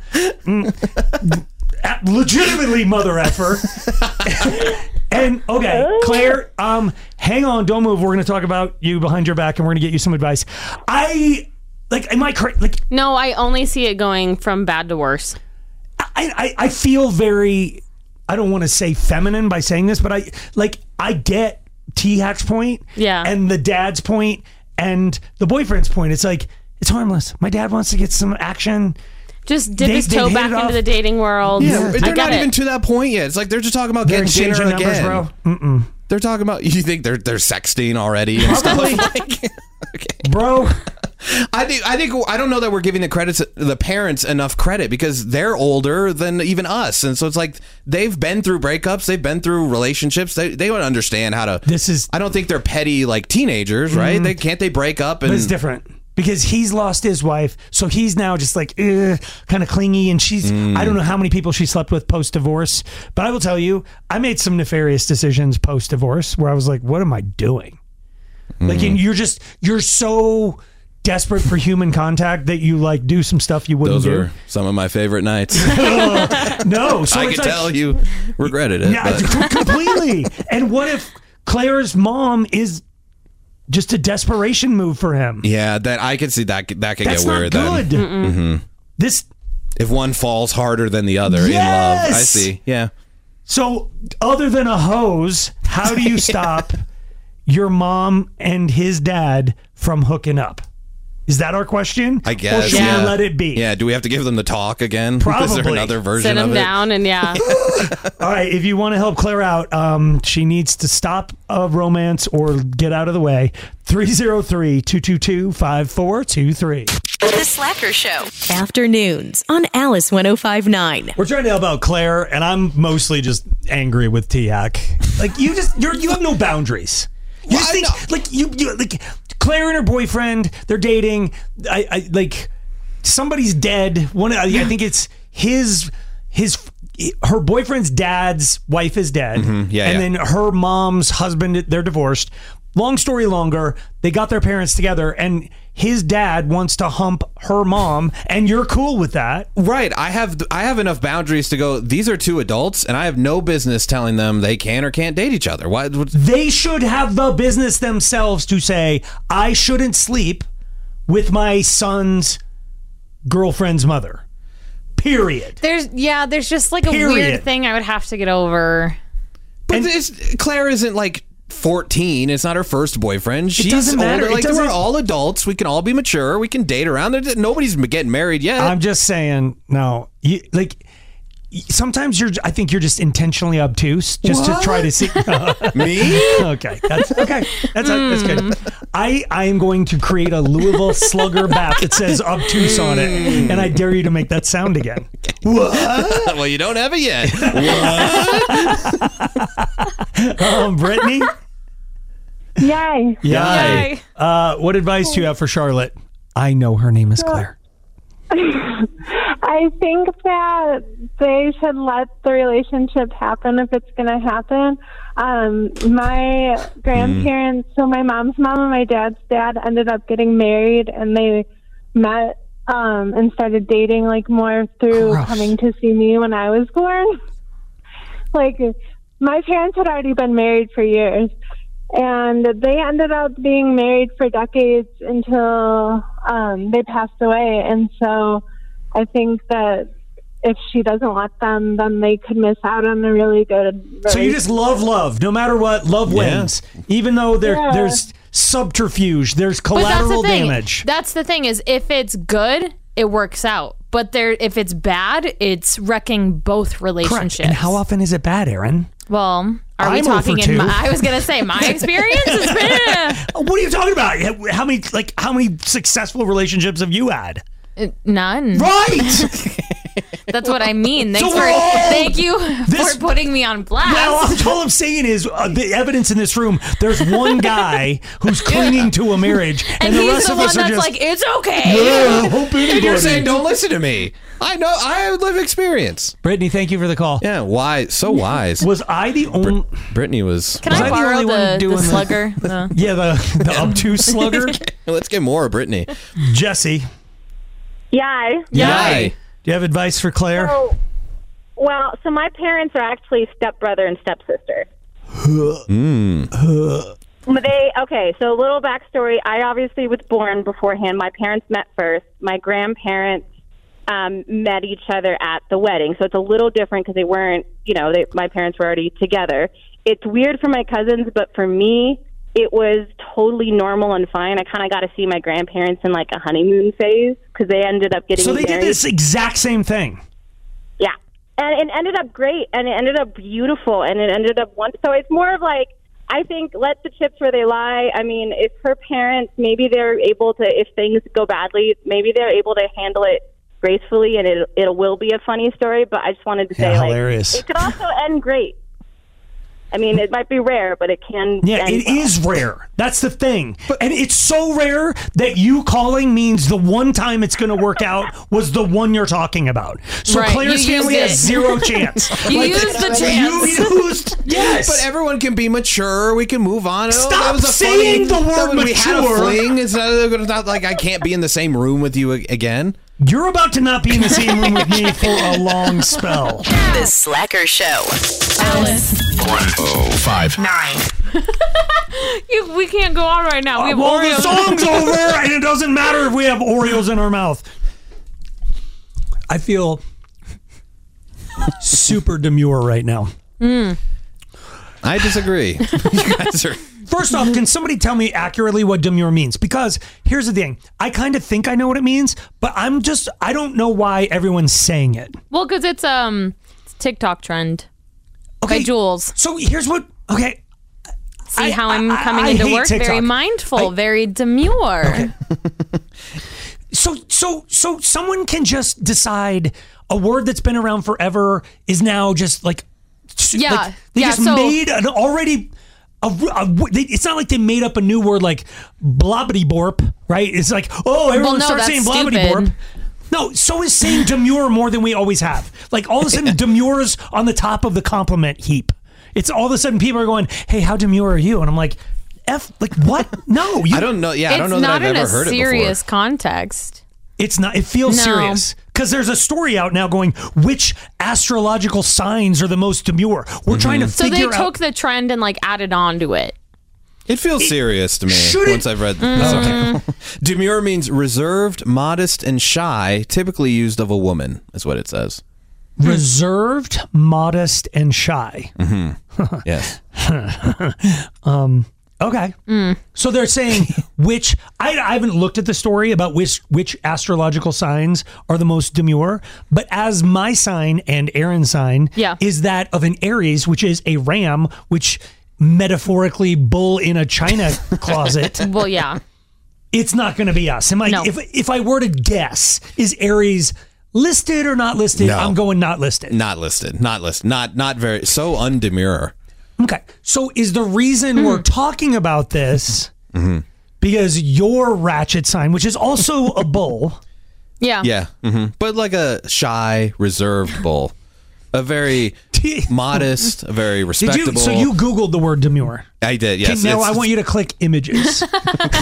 legitimately mother effer. And okay, Claire, hang on, don't move. We're going to talk about you behind your back, and we're going to get you some advice. Am I correct? Like, no, I only see it going from bad to worse. I feel very. I don't want to say feminine by saying this, but I get T-Hack's point, and the dad's point, and the boyfriend's point. It's like it's harmless. My dad wants to get some action. Just dip his toe back into the dating world. Yeah, they're not even to that point yet. It's like they're just talking about getting dinner again. Numbers, bro. They're talking about. You think they're sexting already and stuff? Okay. Bro. I think I don't know that we're giving the parents enough credit because they're older than even us, and so it's like they've been through breakups, they've been through relationships, they don't understand how to. I don't think they're petty like teenagers, right? They break up and. But it's different. Because he's lost his wife, so he's now just like kind of clingy, and she's I don't know how many people she slept with post-divorce, but I will tell you, I made some nefarious decisions post-divorce where I was like, what am I doing? Like, and you're so desperate for human contact that you like do some stuff you wouldn't do. Those were some of my favorite nights. No, so I could tell you regretted it. Yeah, completely. And what if Claire's mom is just a desperation move for him. Yeah, that I could see that could That's get weird. not good. Then This if one falls harder than the other in love, I see. Yeah. So, other than a hose, how do you stop your mom and his dad from hooking up? Is that our question? I guess. Or should we let it be? Yeah. Do we have to give them the talk again? Probably. Is there another version Sit of him it? down and All right. If you want to help Claire out, she needs to stop a romance or get out of the way. 303-222-5423. The Slacker Show. Afternoons on Alice 105.9. We're trying to help out Claire, and I'm mostly just angry with T-Hack. Like, you have no boundaries. You just think, like, you like Claire and her boyfriend, they're dating. I like somebody's dead. I think it's her boyfriend's dad's wife is dead. Then her mom's husband, they're divorced. Long story longer, they got their parents together, and his dad wants to hump her mom, and you're cool with that. Right. I have enough boundaries to go, these are two adults, and I have no business telling them they can or can't date each other. Why? They should have the business themselves to say, I shouldn't sleep with my son's girlfriend's mother. Period. there's just like a weird thing I would have to get over. But Claire isn't like 14. It's not her first boyfriend. She's doesn't matter. older. Like, we're all adults. We can all be mature. We can date around. Nobody's getting married yet. I'm just saying, no. Sometimes I think you're just intentionally obtuse just to try to see. Me? Okay. That's okay. That's good. I am going to create a Louisville Slugger bat that says obtuse on it, and I dare you to make that sound again. What? Well, you don't have it yet. What? Brittany? Yay. Yay. What advice do you have for Charlotte? I know her name is Claire. I think that they should let the relationship happen if it's going to happen. My grandparents, so my mom's mom and my dad's dad ended up getting married, and they met and started dating like more through coming to see me when I was born. Like, my parents had already been married for years, and they ended up being married for decades until they passed away. And so I think that if she doesn't let them, then they could miss out on a really good relationship. So you just love. No matter what, love wins. Even though there's subterfuge, there's collateral damage. That's the thing is, if it's good, it works out. But if it's bad, it's wrecking both relationships. Correct. And how often is it bad, Aaron? Well, are we talking in I was gonna say my experience has been. What are you talking about? How many successful relationships have you had? None. Right. That's what I mean. Thank you for putting me on blast. Well, all I'm saying is the evidence in this room. There's one guy who's clinging to a marriage, and the rest of us are just like, it's okay. Yeah, and you're saying don't listen to me. I know. I live experience. Brittany, thank you for the call. Yeah, wise. So wise. Was I the only? Brittany was. Can I borrow the slugger? Yeah, the obtuse slugger. Let's get more of Brittany. Jesse. Yay. Yay. Do you have advice for Claire? So my parents are actually stepbrother and stepsister. So a little backstory. I obviously was born beforehand. My parents met first. My grandparents met each other at the wedding. So it's a little different because they weren't, my parents were already together. It's weird for my cousins, but for me, it was totally normal and fine. I kind of got to see my grandparents in like a honeymoon phase because they ended up getting married. So they did this exact same thing. Yeah. And it ended up great, and it ended up beautiful, and it ended up so it's more of like, I think, let the chips where they lie. I mean, if her parents, maybe they're able to, if things go badly, maybe they're able to handle it gracefully, and it will be a funny story, but I just wanted to say, hilarious. It could also end great. I mean, it might be rare, but it can. Yeah, it is rare. That's the thing. And it's so rare that you calling means the one time it's going to work out was the one you're talking about. So Claire's family has zero chance. You used the chance. You used, yes. But everyone can be mature. We can move on. Stop saying the word mature. We had a fling. It's not like I can't be in the same room with you again. You're about to not be in the same room with me for a long spell. The Slacker Show. Alice. 105. We can't go on right now. We have Well, Oreos. the song's over, and it doesn't matter if we have Oreos in our mouth. I feel super demure right now. I disagree. You guys are. First off, can somebody tell me accurately what demure means? Because here's the thing. I kind of think I know what it means, but I don't know why everyone's saying it. Well, because it's TikTok trend. By Jules. So here's what, okay. See how I'm coming into hate work? TikTok. Very mindful, very demure. Okay. So someone can just decide a word that's been around forever is now just like, Yeah. they Yeah, just so- made an already. It's not like they made up a new word like blobbity borp, right? It's like, oh, everyone no, starts saying that's blobbity stupid. borp. No, so is saying demure more than we always have. Like all of a sudden, demure's on the top of the compliment heap. It's all of a sudden people are going, hey, how demure are you? And I'm like, like what? No, I don't know. Yeah, I don't know It's that not I've in ever a heard it before. serious context. It's not. It feels No. serious because there's a story out now going, which astrological signs are the most demure? We're trying to So they figure out. took the trend and like added on to it. It feels serious to me should it- once I've read this. Okay. Demure means reserved, modest, and shy, typically used of a woman, is what it says. Reserved, modest, and shy. Yes. Okay. So they're saying which I haven't looked at the story about which astrological signs are the most demure, but as my sign and Aaron's sign is that of an Aries, which is a ram, which metaphorically bull in a china closet. Well, yeah. It's not going to be us. Am I? No. If I were to guess, is Aries listed or not listed? No. I'm going not listed. Not listed. Not listed. Not very. So undemure. Okay. So is the reason we're talking about this because your ratchet sign, which is also a bull. Yeah. Yeah. But like a shy, reserved bull. A very modest, a very respectable. So you Googled the word demure. I did, yes. Okay, now I want you to click images. Okay.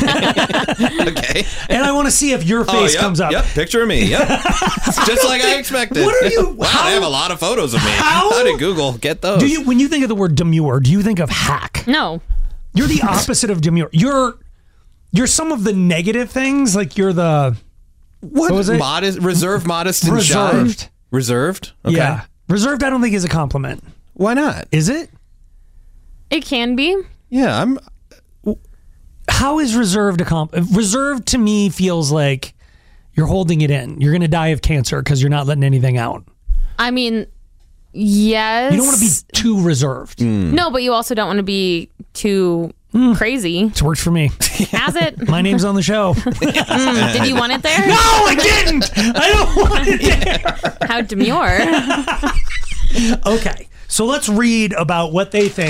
And I want to see if your face comes up. Yep, picture of me. Yep. Just like I expected. What are you? Wow, they have a lot of photos of me. How? How did Google get those? When you think of the word demure, do you think of hack? No. You're the opposite of demure. You're some of the negative things. Like you're the what was it? Modest, reserved, modest, and Reserved. shy. Reserved. Okay. Yeah. Reserved, I don't think is a compliment. Why not? Is it? It can be. Yeah, I'm. How is reserved a compliment? Reserved to me feels like you're holding it in. You're going to die of cancer because you're not letting anything out. I mean, yes. You don't want to be too reserved. No, but you also don't want to be too crazy. It's worked for me. Has it? My name's on the show. Did you want it there? No, I didn't. I don't want it there. How demure. Okay, so let's read about what they think.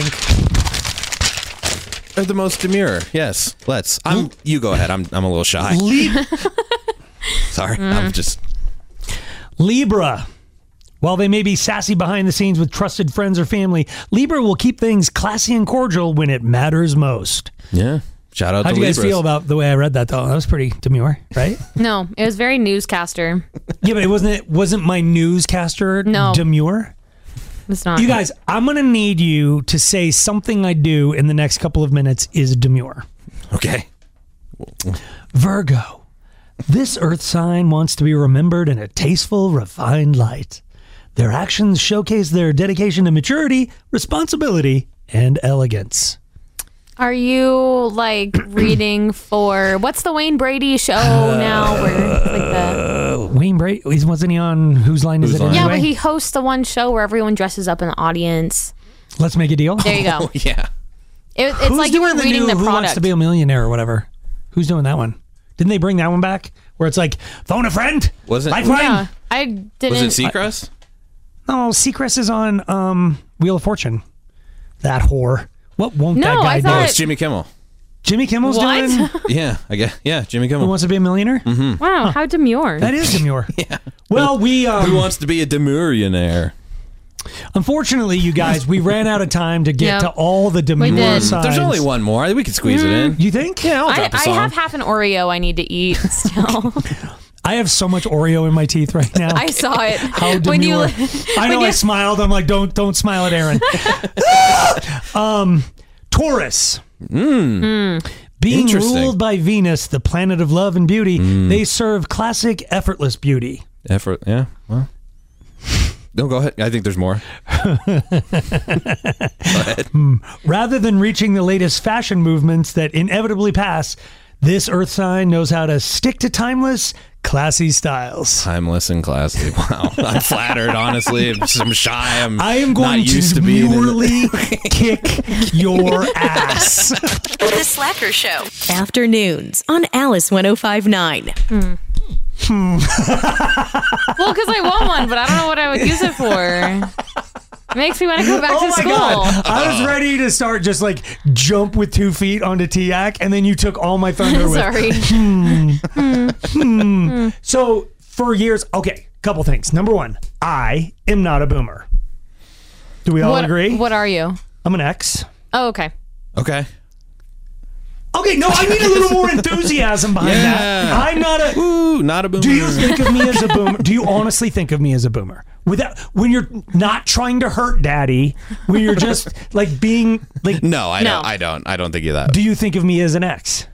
Are the most demure. Yes, let's. You go ahead. I'm a little shy. Sorry, I'm just. Libra. While they may be sassy behind the scenes with trusted friends or family, Libra will keep things classy and cordial when it matters most. Yeah. Shout out How'd to you guys Libras. feel about the way I read that, though? That was pretty demure, right? No, it was very newscaster. Yeah, but it wasn't my newscaster demure? It's not. You guys, I'm going to need you to say something I do in the next couple of minutes is demure. Okay. Virgo. This earth sign wants to be remembered in a tasteful, refined light. Their actions showcase their dedication to maturity, responsibility, and elegance. Are you like reading for what's the Wayne Brady show now? Where it's like Wayne Brady, wasn't he on Whose Line Is It Anyway? yeah, but he hosts the one show where everyone dresses up in the audience. Let's Make a Deal. There you go. Oh, yeah. It's Who's like you were doing the reading new the Who Wants product. to Be a Millionaire or whatever? Who's doing that one? Didn't they bring that one back? Where it's like, phone a friend? Was it? Lifeline? Yeah, I didn't. Was it Seacrest? No, Seacrest is on Wheel of Fortune. That whore. What won't No, that guy I do? thought- Oh, it's Jimmy Kimmel. Jimmy Kimmel's What? doing Yeah, I guess. Yeah, Jimmy Who Kimmel. Wants to Be a Millionaire? Wow, how demure. That is demure. Yeah. Well, we Who wants to be a demurionaire? unfortunately, you guys, we ran out of time to get Yep. to all the demure did. signs. There's only one more. We could squeeze it in. You think? Yeah, I'll I drop a song. have half an Oreo I need to eat still. I have so much Oreo in my teeth right now. I saw it. How when you, demure. I know I smiled. I'm like, don't smile at Aaron. Taurus. Being ruled by Venus, the planet of love and beauty, they serve classic, effortless beauty. Yeah. Well. No, go ahead. I think there's more. Go ahead. Rather than reaching the latest fashion movements that inevitably pass, this earth sign knows how to stick to timeless, classy styles. Timeless and classy. Wow. I'm flattered, honestly. I'm shy. I am going to purely kick your ass. The Slacker Show. Afternoons on Alice 105.9. Well, because I want one, but I don't know what I would use it for. It makes me want to go back to school. God. I was ready to start just like jump with 2 feet onto TIAC, and then you took all my thunder Sorry. So for years, okay, couple things. Number one, I am not a boomer. Do we all agree? What are you? I'm an X. Oh, okay. Okay. Okay, no, I need a little more enthusiasm behind that. I'm not a boomer. Do you think of me as a boomer? Do you honestly think of me as a boomer? When you're not trying to hurt daddy, when you're just like being like No, I don't. I don't think of that. Do you think of me as an X?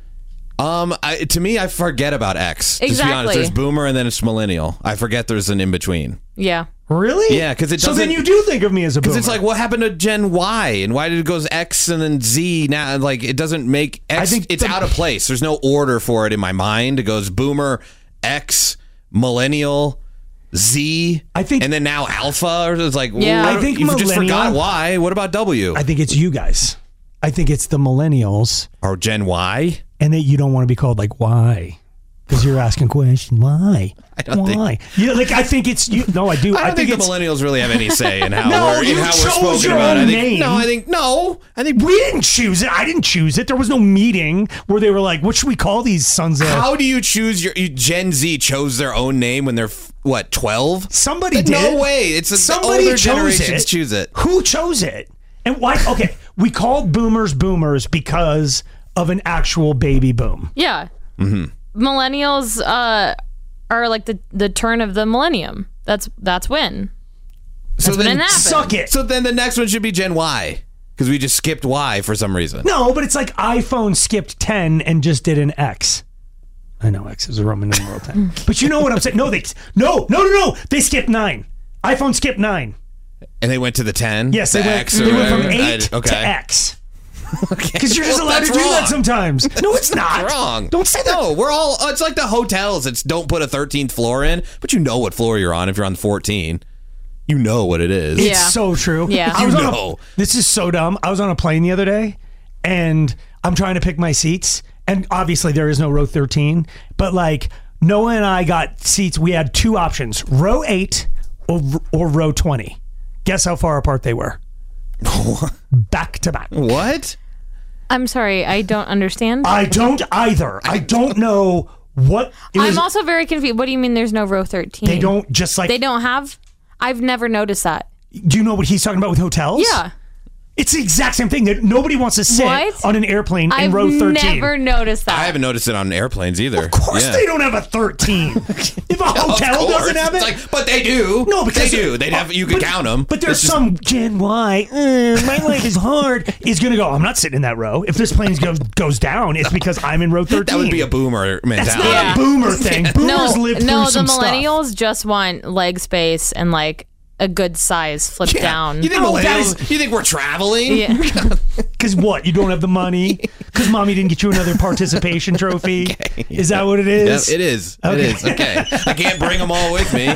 To me, I forget about X. Exactly. Just to be honest, there's boomer and then it's millennial. I forget there's an in between. Yeah. Really? Yeah, because it doesn't. So then you do think of me as a boomer. Because it's like, what happened to Gen Y, and why did it goes X and then Z now? Like, it doesn't make X. I think it's out of place. There's no order for it in my mind. It goes boomer, X, millennial, Z, and then now alpha. Or it's like, I think you just forgot Y. What about W? I think it's you guys. I think it's the millennials. Or Gen Y. And that you don't want to be called like Y. Because you're asking questions. Why? I don't Why? I think it's you. No, I do. I don't think the millennials really have any say in how we're chose spoken your about. own name. I think we didn't choose it. I didn't choose it. There was no meeting where they were like, "What should we call these sons of?" How do you choose Gen Z chose their own name when they're 12? Somebody did. No way. It's somebody older generations choose it. Who chose it? And why? Okay, we called boomers because of an actual baby boom. Yeah. Mm-hmm. Millennials are like the turn of the millennium. That's when. So when then it happened. Suck it. So then the next one should be Gen Y because we just skipped Y for some reason. No, but it's like iPhone skipped 10 and just did an X. I know X is a Roman numeral 10, but you know what I'm saying? No, they skipped 9. iPhone skipped 9, and they went to the 10. Yes, they went from 8 to X. Because you're just allowed to do that sometimes. No, it's not. Wrong. Don't say that. No, we're all. It's like the hotels. It's don't put a 13th floor in, but you know what floor you're on if you're on 14. You know what it is. It's so true. Yeah. This is so dumb. I was on a plane the other day, and I'm trying to pick my seats, and obviously there is no row 13, but like Noah and I got seats. We had 2 options: row 8 or row 20. Guess how far apart they were? Back to back. What? I'm sorry, I don't understand. I don't either. I don't know what. I'm also very confused. What do you mean there's no row 13? They don't just like. They don't have? I've never noticed that. Do you know what he's talking about with hotels? Yeah. It's the exact same thing. That nobody wants to sit on an airplane in row 13. I've never noticed that. I haven't noticed it on airplanes either. Of course they don't have a 13. If a hotel doesn't have it. But they do. No, because they do. They'd have. You can count them. But there's some Gen Y. My life is hard. Is going to go, I'm not sitting in that row. If this plane goes down, it's because I'm in row 13. That would be a boomer mentality. That's not a boomer thing. Boomers live through some stuff. No, the millennials just want leg space and like a good size flip down. You think you think we're traveling? Yeah. Because what? You don't have the money? Because mommy didn't get you another participation trophy? Okay. Is that what it is? Yeah, it is. Okay. It is. Okay. I can't bring them all with me.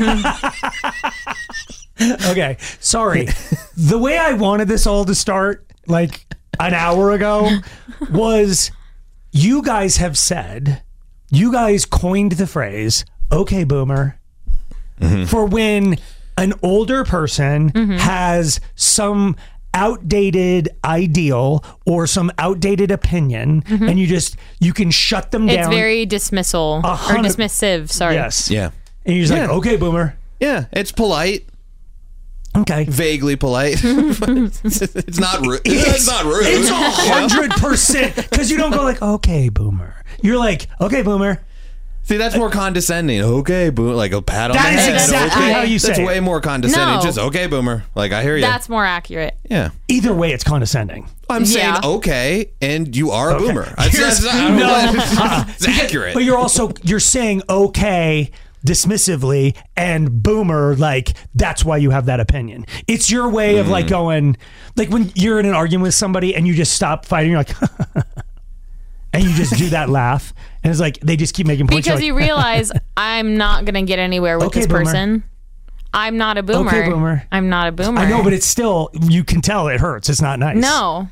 Okay. Sorry. The way I wanted this all to start, like an hour ago, was you guys have said, you guys coined the phrase, okay, boomer, for when an older person has some outdated ideal or some outdated opinion, and you can shut them down. It's very dismissive. Sorry. Yes. Yeah. And you're just like, okay, boomer. Yeah. It's polite. Okay. Vaguely polite. It's not rude. It's not rude. It's 100%. Because you don't go like, okay, boomer. You're like, okay, boomer. See, that's more condescending. Okay, boomer. Like a pat on the That is head. exactly okay. how you say That's it. way more condescending. No. Just, okay, boomer. Like, I hear you. That's more accurate. yeah. Either way, it's condescending. I'm saying Yeah. okay, and you are a boomer. Here's- It's accurate. But you're saying okay dismissively, and boomer, like, that's why you have that opinion. It's your way of like going, like when you're in an argument with somebody and you just stop fighting, you're like, and you just do that laugh, and it's like they just keep making points. Because you're you like, realize I'm not going to get anywhere with Okay, this boomer. person. I'm not a boomer. Okay, boomer. I'm not a boomer. I know, but it's still, you can tell it hurts. It's not nice. No.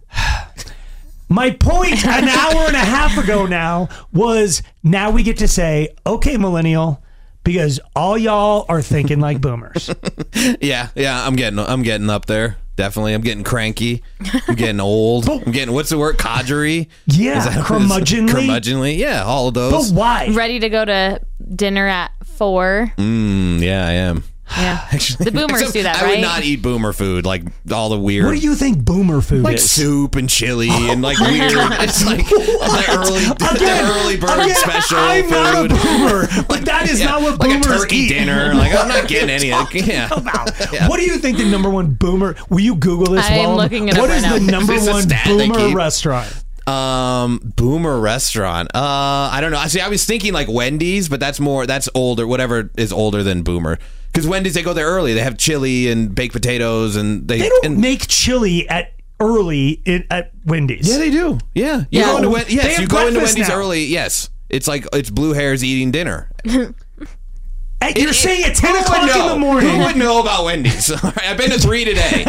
My point an hour and a half ago now was now we get to say, okay, millennial, because all y'all are thinking like boomers. Yeah, I'm getting up there. Definitely. I'm getting cranky. I'm getting old. I'm getting, what's the word? Codgery? Yeah, Is that what it is? curmudgeonly. Curmudgeonly. Yeah, all of those. But why? Ready to go to dinner at 4. Yeah, I am. Yeah. Actually, The boomers except do that, I right? would not eat boomer food, like all the weird. What do you think boomer food like is? soup and chili and like weird. It's like the early bird special I'm food. not a boomer. Like that is not what like boomers a turkey eat. dinner. Like I'm not getting any of it. Yeah. What do you think the number one boomer? Will you Google this? I am while looking it up What right is now. the number Is this a one stat they boomer keep? restaurant? Boomer restaurant. I don't know. See, I was thinking like Wendy's, but that's older. Whatever is older than boomer. Because Wendy's, they go there early. They have chili and baked potatoes, and They don't make chili at Wendy's. Yeah, they do. Yeah, Yeah. go into They yes, have you go into breakfast Wendy's now. early. Yes, it's like it's blue hairs eating dinner. You're saying at 10 Who would o'clock in know? the morning. Who would know about Wendy's? All right, I've been to 3 today.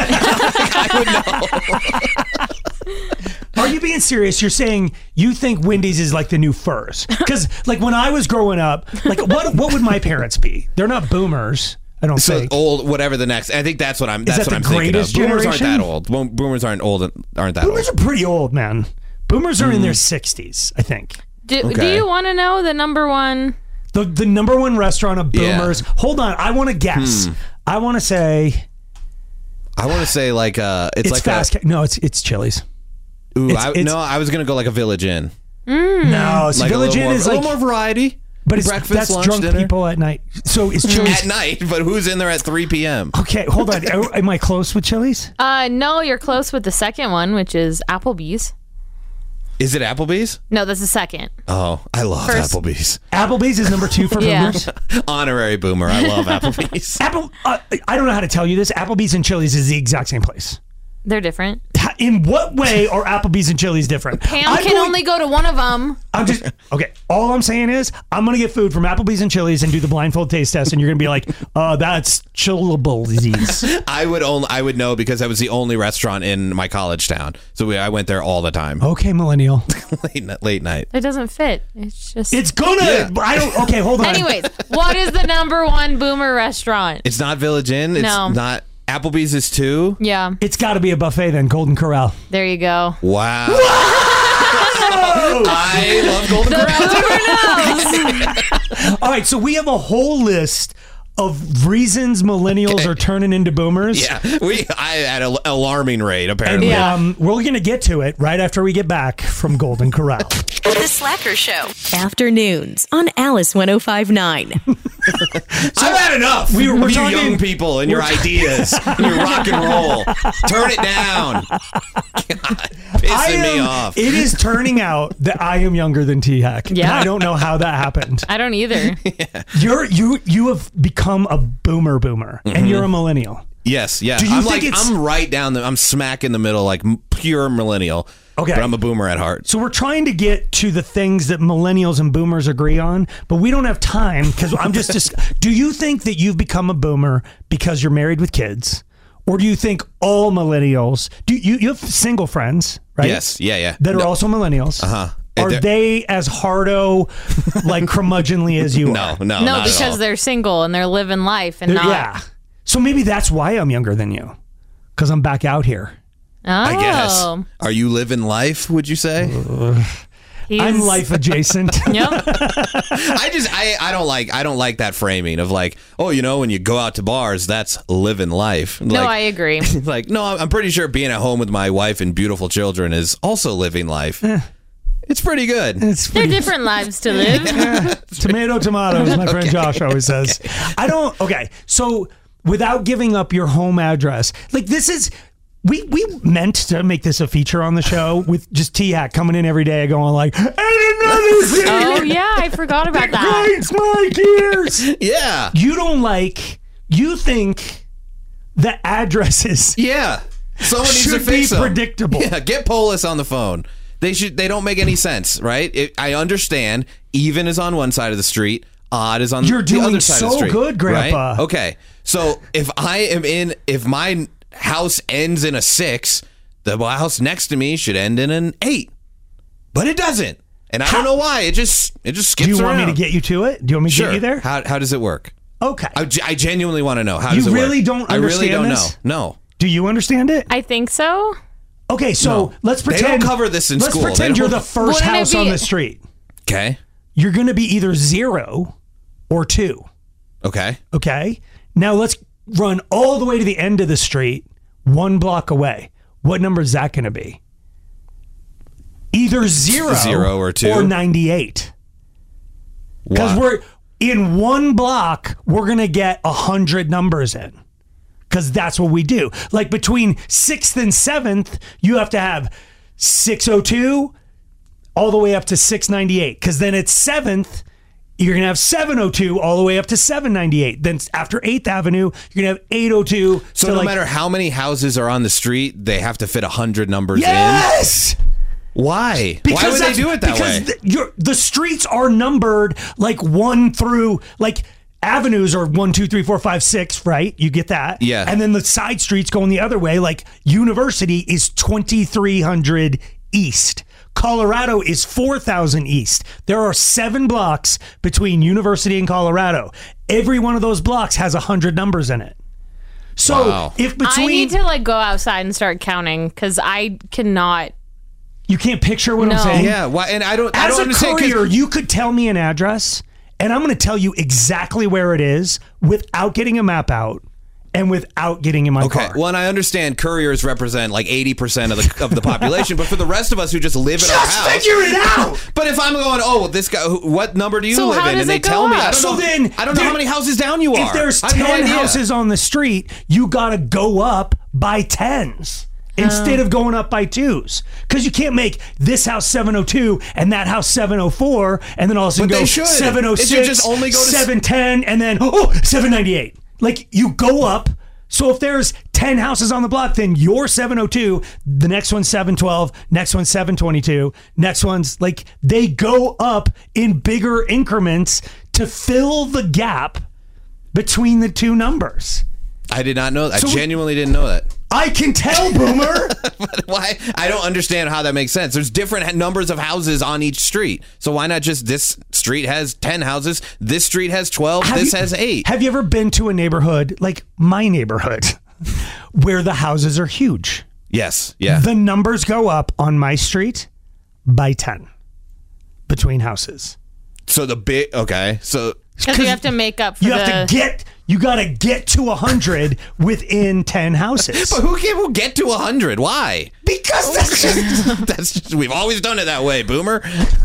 I would know. Are you being serious? You're saying you think Wendy's is like the new Furs? Because like when I was growing up, like what would my parents be? They're not boomers. I don't So think. old, whatever the next. I think that's what I'm. That's that what the I'm thinking of. greatest Boomers generation? aren't that old. Boomers aren't old. Aren't that Boomers old? are pretty old, man. Boomers are in their 60s, I think. Do Okay. you want to know the number one? The number one restaurant of boomers. Yeah. Hold on, I want to guess. I want to say I want to say like it's like fast. No, it's Chili's. Ooh, it's- no, I was gonna go like a Village Inn. No, so Like Village Inn is a like, little more variety. but it's breakfast, that's lunch, drunk dinner. people at night. So is Chili's? At night, but who's in there at 3 p.m.? Okay, hold on. Am I close with Chili's? No, you're close with the second one, which is Applebee's. Is it Applebee's? No, that's the second. Oh, I love First- Applebee's. Applebee's is number 2 for Yeah. boomers. Honorary boomer. I love Applebee's. I don't know how to tell you this. Applebee's and Chili's is the exact same place. They're different. In what way are Applebee's and Chili's different? Pam I'm can going- only go to one of them. I'm just okay. All I'm saying is I'm gonna get food from Applebee's and Chili's and do the blindfold taste test, and you're gonna be like, that's chillable disease. I would know because that was the only restaurant in my college town. So I went there all the time. Okay, millennial. late night. It doesn't fit. It's just. It's gonna. Yeah. I don't. Okay, hold on. Anyways, what is the number one boomer restaurant? It's not Village Inn. It's No. not. Applebee's is 2. Yeah, It's got to be a buffet then. Golden Corral. there you go. Wow. I love Golden Corral. All right, so we have a whole list of reasons millennials are turning into boomers. Yeah, I at an alarming rate apparently. And we're going to get to it right after we get back from Golden Corral. The Slacker Show. Afternoons on Alice 105.9. I've had enough. we're of you talking- young people and your ideas and your rock and roll. Turn it down. God, pissing me off. It is turning out that I am younger than T-Hack. Yeah. And I don't know how that happened. I don't either. You have become a boomer, and you're a millennial. Yes, yeah. Do you I'm think it's- I'm right down I'm smack in the middle, like pure millennial. Okay. But I'm a boomer at heart. So we're trying to get to the things that millennials and boomers agree on, but we don't have time because I'm just do you think that you've become a boomer because you're married with kids? Or do you think all millennials, do you have single friends, right? Yes, yeah. That are also millennials. Uh-huh. Are they as hardo, like curmudgeonly as you No, are? no, No, not at because all. they're single and they're living life and not. Yeah. So maybe that's why I'm younger than you, because I'm back out here. Oh, I guess. Are you living life, would you say? he's- I'm life adjacent. Yep. I don't like that framing of like, oh, when you go out to bars, that's living life. No, Like, I agree. like, no, I'm pretty sure being at home with my wife and beautiful children is also living life. It's pretty good. It's They're pretty, different lives to live. Tomato, as my friend Josh always says. Okay. So without giving up your home address, like this is, we meant to make this a feature on the show with just T-Hack coming in every day going like, and another thing. Oh yeah, I forgot about that. Grinds my gears. Yeah. You think the addresses someone needs to should fix be them. predictable. Yeah, get Polis on the phone. They don't make any sense, right? I understand even is on one side of the street, odd is on the other side of the street. You're doing so good, Grandpa. Right? Okay. So if my house ends in a 6, the house next to me should end in an 8. But it doesn't. And I don't know why. It just skips around. Do you want me to get you to it? Do you want me to get you there? How does it work? Okay. I genuinely want to know. How does it work? You really don't understand I really don't this? know. No. Do you understand it? I think so. Okay, so let's pretend. They don't cover this in school. Let's pretend you're the first house on the street. Okay. You're going to be either 0 or 2. Okay. Okay. Now let's run all the way to the end of the street, 1 block away. What number is that going to be? Either 0 or 2 or 98. Because we're in 1 block, we're going to get 100 numbers in. Because that's what we do. Like between 6th and 7th, you have to have 602 all the way up to 698. Because then at 7th, you're going to have 702 all the way up to 798. Then after 8th Avenue, you're going to have 802. So no matter how many houses are on the street, they have to fit 100 numbers in? Yes! Why? Because why would they do it that way? Because the streets are numbered like 1 through, like, avenues are 1, 2, 3, 4, 5, 6, right? You get that. Yeah. And then the side streets going the other way. Like University is 2,300 east. Colorado is 4,000 east. There are 7 blocks between University and Colorado. Every one of those blocks has 100 numbers in it. So if between... I need to go outside and start counting because I cannot... You can't picture what I'm saying? Yeah. Why? And I don't understand. As a courier, you could tell me an address... And I'm going to tell you exactly where it is without getting a map out and without getting in my car. Well, and I understand couriers represent like 80% of the population, but for the rest of us who just live in our house, figure it out. But if I'm going, this guy, what number do you live in? And they tell me, I don't know how many houses down you are. If there's 10 houses on the street, you got to go up by 10s. Instead of going up by 2s. Because you can't make this house 702 and that house 704 and then all of a sudden go 706, just only go to 710 and then 798. Like you go up. So if there's 10 houses on the block, then you're 702, the next one's 712, next one's 722, next one's like they go up in bigger increments to fill the gap between the 2 numbers. I did not know that. I genuinely didn't know that. I can tell, Boomer. But why? I don't understand how that makes sense. There's different numbers of houses on each street. So why not just this street has 10 houses, this street has 12, has 8? Have you ever been to a neighborhood, like my neighborhood, where the houses are huge? Yes. Yeah. The numbers go up on my street by 10 between houses. So the big, okay. So because you have to make up for you got to get to 100 within 10 houses. But who will get to 100? Why? Because that's just we've always done it that way, Boomer.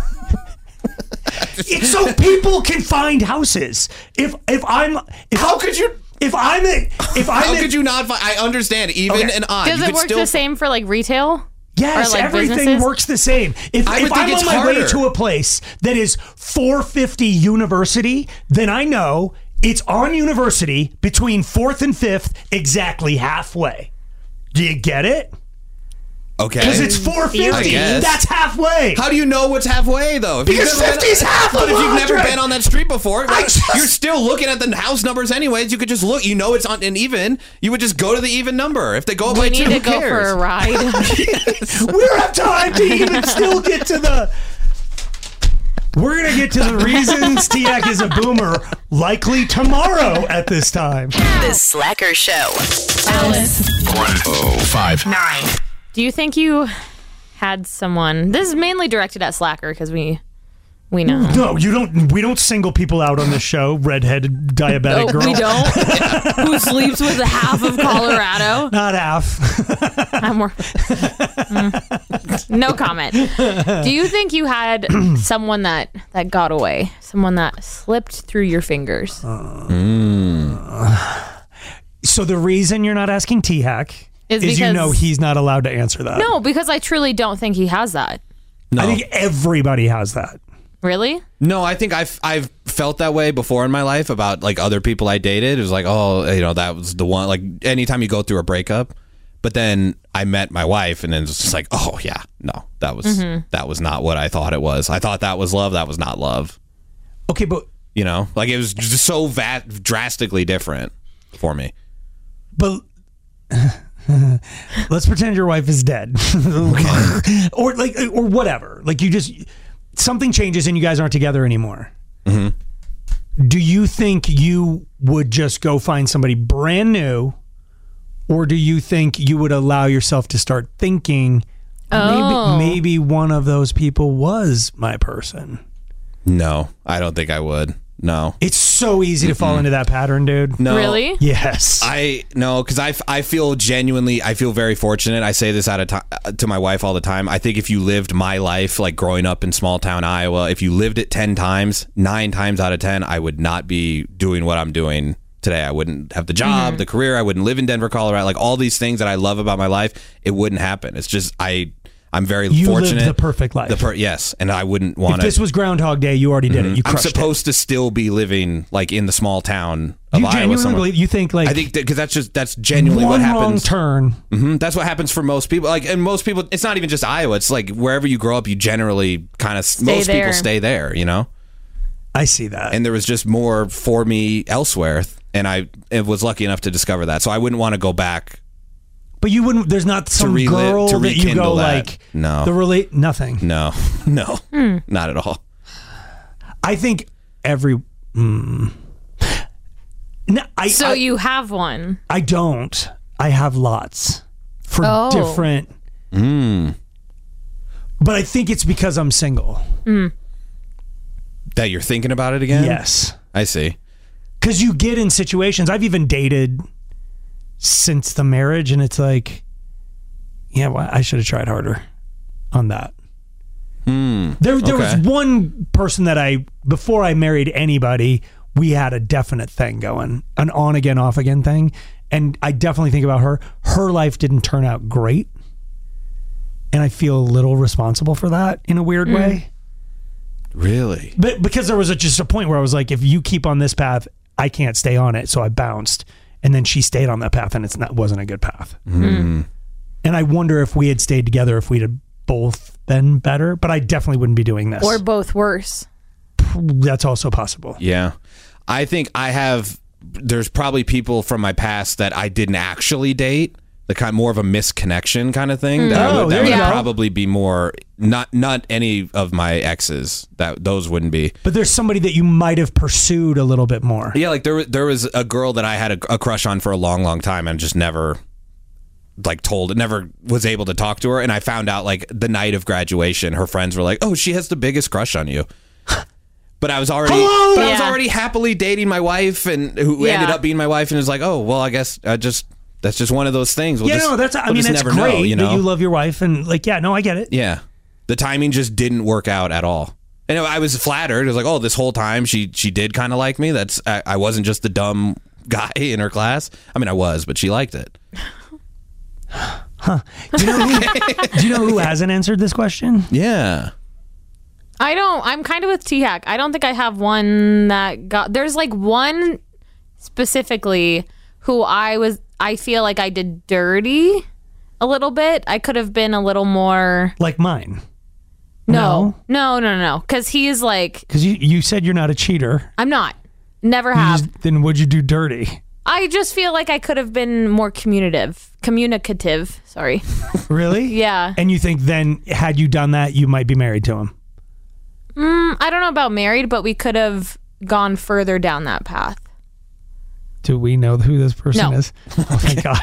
It's so people can find houses. How could you not find? I understand even and odd. Does it work the same for like retail? Yes, everything businesses? works the same. If I'm on my way to a place that is 450 University, then I know it's on University between 4th and 5th, exactly halfway. Do you get it? Okay. Because it's 450. That's halfway. How do you know what's halfway, though? Because 50 is half of 100. But if you've never been on that street before, you're still looking at the house numbers anyways. You could just look. You know it's on an even. You would just go to the even number. If they go up by 2, who cares? We need to go for a ride. Yes. We don't have time to even still get to the... We're going to get to the reasons T-Hack is a boomer likely tomorrow at this time. The Slacker Show. Alice. 105.9. Do you think you had someone... This is mainly directed at Slacker because we We know. No, you don't. We don't single people out on this show. Redheaded diabetic girl. We don't. Who sleeps with half of Colorado? Not half. I'm more. No comment. Do you think you had someone that got away? Someone that slipped through your fingers? So the reason you're not asking T-Hack is you know he's not allowed to answer that. No, because I truly don't think he has that. No. I think everybody has that. Really? No, I think I've felt that way before in my life about like other people I dated. It was like, oh, you know, that was the one. Like anytime you go through a breakup, but then I met my wife, and then it's just like, oh yeah, no, that was not what I thought it was. I thought that was love. That was not love. Okay, but you know, like it was just so drastically different for me. But let's pretend your wife is dead, or whatever. Like you just. Something changes and you guys aren't together anymore. Mm-hmm. Do you think you would just go find somebody brand new, or do you think you would allow yourself to start thinking maybe one of those people was my person? No, I don't think I would. No. It's so easy to fall into that pattern, dude. No. Really? Yes. Because I feel genuinely, I feel very fortunate. I say this to my wife all the time. I think if you lived my life, like growing up in small town Iowa, if you lived it 10 times, 9 times out of 10, I would not be doing what I'm doing today. I wouldn't have the job, the career. I wouldn't live in Denver, Colorado. Like all these things that I love about my life, it wouldn't happen. It's just, I'm very fortunate. You lived the perfect life. Yes, and I wouldn't want to. If this was Groundhog Day, you already did it. You crushed I'm supposed to still be living like in the small town of you Iowa. Genuinely believe? You think like? I think because that's genuinely what happens. Wrong turn. That's what happens for most people. Like, and most people, it's not even just Iowa. It's like wherever you grow up, you generally kind of people stay there. You know. I see that. And there was just more for me elsewhere, and I was lucky enough to discover that. So I wouldn't want to go back. But you wouldn't. There's not some girl that you go that. like. No. Nothing. No. Not at all. I think every. No, you have one. I don't. I have lots for different. But I think it's because I'm single. That you're thinking about it again? Yes. I see. Because you get in situations. I've even dated since the marriage, and it's like, yeah, well, I should have tried harder on that. There was one person that before I married anybody, we had a definite thing going, an on again, off again thing. And I definitely think about her. Her life didn't turn out great. And I feel a little responsible for that in a weird way. Really? But because there was just a point where I was like, if you keep on this path, I can't stay on it. So I bounced. And then she stayed on that path, and wasn't a good path. And I wonder if we had stayed together, if we'd have both been better. But I definitely wouldn't be doing this. Or both worse. That's also possible. Yeah. I think there's probably people from my past that I didn't actually date. The kind more of a misconnection kind of thing. That would probably be more, not any of my exes. Those wouldn't be. But there's somebody that you might have pursued a little bit more. Yeah, like there was a girl that I had a crush on for a long, long time, and just never never was able to talk to her. And I found out like the night of graduation, her friends were like, "Oh, she has the biggest crush on you." But I was already happily dating my wife, and who ended up being my wife, and it was like, "Oh, well, I guess that's just one of those things." That's great that you love your wife, and like, I get it. Yeah, the timing just didn't work out at all. And I was flattered. It was like, oh, this whole time she did kind of like me. I wasn't just the dumb guy in her class. I mean, I was, but she liked it. Huh? Do you know who hasn't answered this question? Yeah. I'm kind of with T-Hack. I don't think I have one that there's like one specifically who I feel like I did dirty a little bit. I could have been a little more like mine. No. Because he is like. Because you said you're not a cheater. I'm not. Never have. Then what'd you do dirty? I just feel like I could have been more communicative. Sorry. Really? Yeah. And you think then, had you done that, you might be married to him? I don't know about married, but we could have gone further down that path. Do we know who this person is? Oh my God.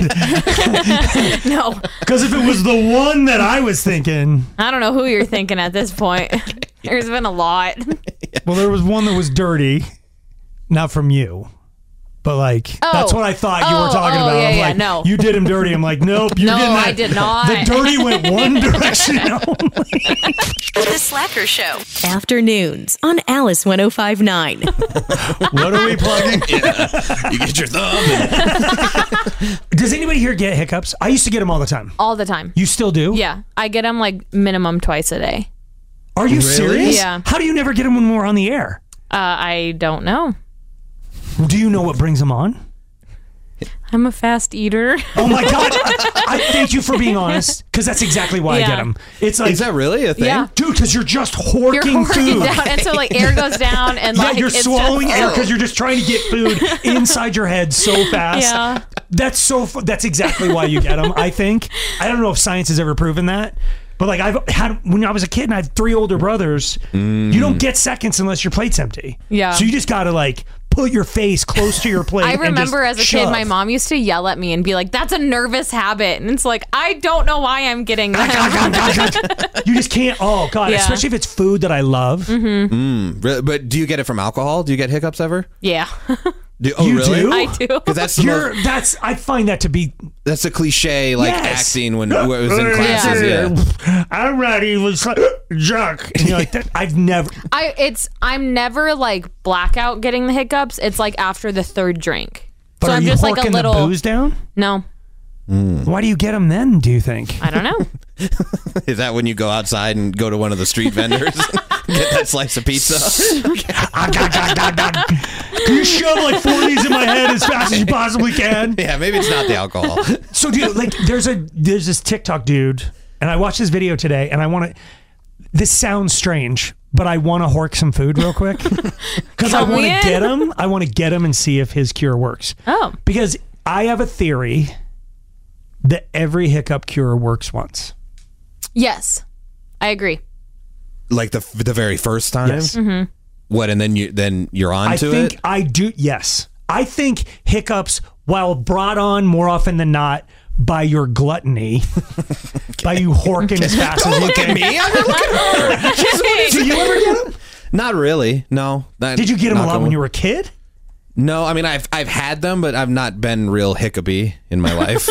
No. Because if it was the one that I was thinking. I don't know who you're thinking at this point. There's been a lot. Well, there was one that was dirty, not from you. But like, that's what I thought you were talking about. Yeah, I'm yeah, like, no. You did him dirty. I'm like, nope, you're No, getting that. I did not. The dirty went one direction only. The Slacker Show. Afternoons on Alice 105.9. What are we plugging? Yeah. You get your thumb. Does anybody here get hiccups? I used to get them all the time. All the time. You still do? Yeah. I get them like minimum twice a day. Are you serious? Yeah. How do you never get them when we're on the air? I don't know. Do you know what brings them on? I'm a fast eater. Oh my God. I thank you for being honest, because that's exactly why I get them. It's like, Is that really a thing? Yeah. dude, because you're just You're horking horking food. down, and so like air goes down, and Yeah, like you're it's swallowing just, air because you're just trying to get food inside your head so fast. Yeah. That's that's exactly why you get them, I think. I don't know if science has ever proven that. But like I've had, when I was a kid and I had 3 older brothers, you don't get seconds unless your plate's empty. Yeah. So you just got to like put your face close to your plate. I remember and as just a kid, shove. my mom used to yell at me and be like, "That's a nervous habit," and it's like I don't know why I'm getting that. You just can't. Oh God, Yeah. especially if it's food that I love. But do you get it from alcohol? Do you get hiccups ever? Yeah, You really? do? I do. Because that's the most, I find that to be. that's a cliche like Yes. acting when it was in classes. Yeah. I'm ready. Was drunk. And you're like that. I've never. I'm never like blackout getting the hiccups. It's like after the 3rd drink. But So are I'm you just like a horking little the booze down? No, Why do you get them then? Do you think? I don't know. Is that when you go outside and go to one of the street vendors and get that slice of pizza? Can you shove like 4 of these in my head as fast as you possibly can? Yeah, maybe it's not the alcohol. So, dude, like, there's this TikTok dude, and I watched his video today, and I want to. This sounds strange, but I want to hork some food real quick because I Count want me to in. get him. I want to get him and see if his cure works. Oh, Because I have a theory that every hiccup cure works once. yes, I agree. Like the very first time? Yes. What, and then you're on I to think it? I do. Yes, I think hiccups, while brought on more often than not by your gluttony, by you horking as fast as you Look can. at me. I mean, look at her. Did you ever get them? Not really. No. Did you get them a lot when you were a kid? No, I mean I've had them, but I've not been real hiccupy in my life.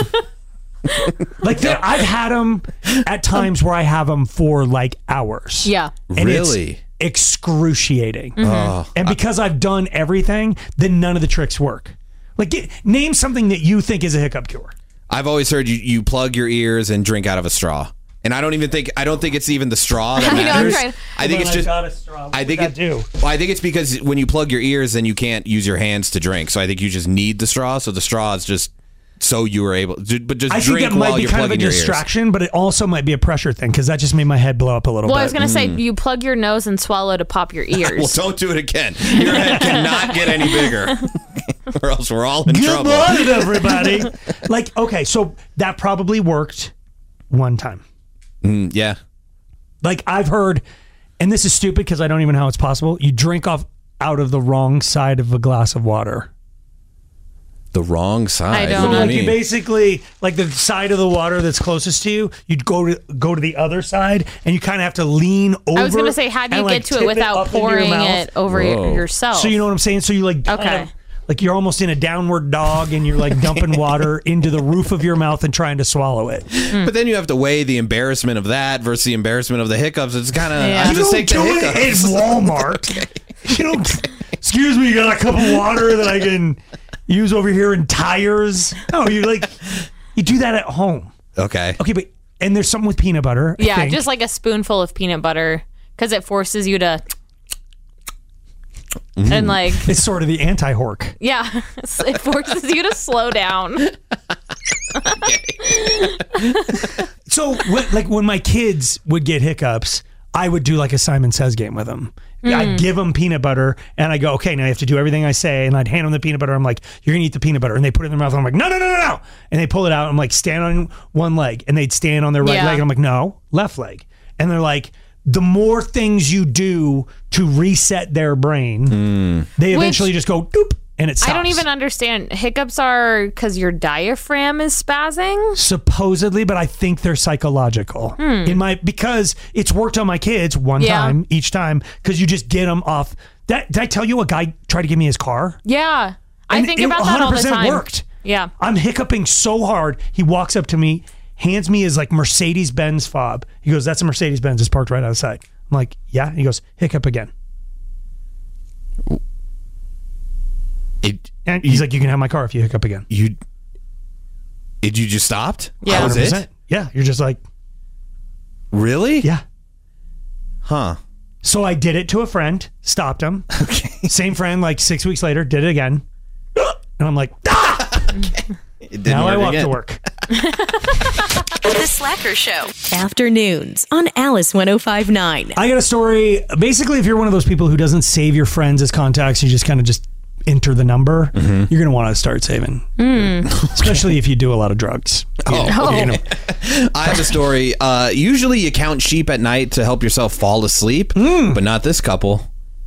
Like I've had them at times where I have them for like hours. Yeah, And Really? it's excruciating. Oh. And because I've done everything, then none of the tricks work. Like name something that you think is a hiccup cure. I've always heard you plug your ears and drink out of a straw. And I don't think it's even the straw that I know, I'm matters. trying- I think it's just got a straw. What I think would that do? Well, I think it's because when you plug your ears, then you can't use your hands to drink. So I think you just need the straw. So the straw is just so you were able to, but just I think drink that might while be you're kind of a plugging your ears. distraction, but it also might be a pressure thing because that just made my head blow up a little well, bit. I was gonna say you plug your nose and swallow to pop your ears. Well, don't do it again. Your head cannot get any bigger, or else we're all in Good trouble. morning, everybody. Like, okay, so that probably worked one time. Yeah. Like I've heard, and this is stupid because I don't even know how it's possible. You drink out of the wrong side of a glass of water. The wrong side. I don't What do know. you Like you mean? basically, like the side of the water that's closest to you, you'd go to the other side, and you kind of have to lean over. I was gonna say, how do you and, get like, to it tip without up into your pouring mouth. it over yourself? So you know what I'm saying? So you like kind Okay. of- like you're almost in a downward dog, and you're like dumping water into the roof of your mouth and trying to swallow it. But then you have to weigh the embarrassment of that versus the embarrassment of the hiccups. It's kind of Yeah. I You just don't take the do it hiccups. in Walmart. You don't. Excuse me, you got a cup of water that I can use over here in tires? No, you do that at home. Okay. Okay, but and there's something with peanut butter. I yeah, think. just like a spoonful of peanut butter because it forces you to. And like, it's sort of the anti-hork. yeah, it forces you to slow down. So, when my kids would get hiccups, I would do like a Simon Says game with them. I'd give them peanut butter, and I go, okay, now you have to do everything I say, and I'd hand them the peanut butter. I'm like, you're gonna eat the peanut butter, and they put it in their mouth. And I'm like, no, and they pull it out. I'm like, stand on one leg, and they'd stand on their right Yeah. leg, and I'm like, no, left leg, and they're like, the more things you do to reset their brain, they eventually just go doop, and it stops. I don't even understand. Hiccups are because your diaphragm is spazzing? Supposedly, but I think they're psychological. Because it's worked on my kids one time, each time, because you just get them off. Did I tell you a guy tried to give me his car? Yeah. I And think it about that all the 100% time. worked. Yeah. I'm hiccuping so hard. He walks up to me, hands me his like Mercedes-Benz fob. He goes, "That's a Mercedes-Benz. It's parked right outside." I'm like, "Yeah." He goes, "Hiccup again." And he's like, "You can have my car if you hiccup again." You just stopped? Yeah. That was 100%. it? Yeah. You're just like, Really? yeah. Huh. So I did it to a friend, stopped him. Okay. Same friend, like 6 weeks later, did it again. And I'm like, It didn't now I work walk again. to work. The Slacker Show. Afternoons on Alice 105.9. I got a story. Basically, if you're one of those people who doesn't save your friends as contacts, you just kind of just enter the number, you're going to want to start saving. Especially if you do a lot of drugs. I have a story. Usually you count sheep at night to help yourself fall asleep, but not this couple.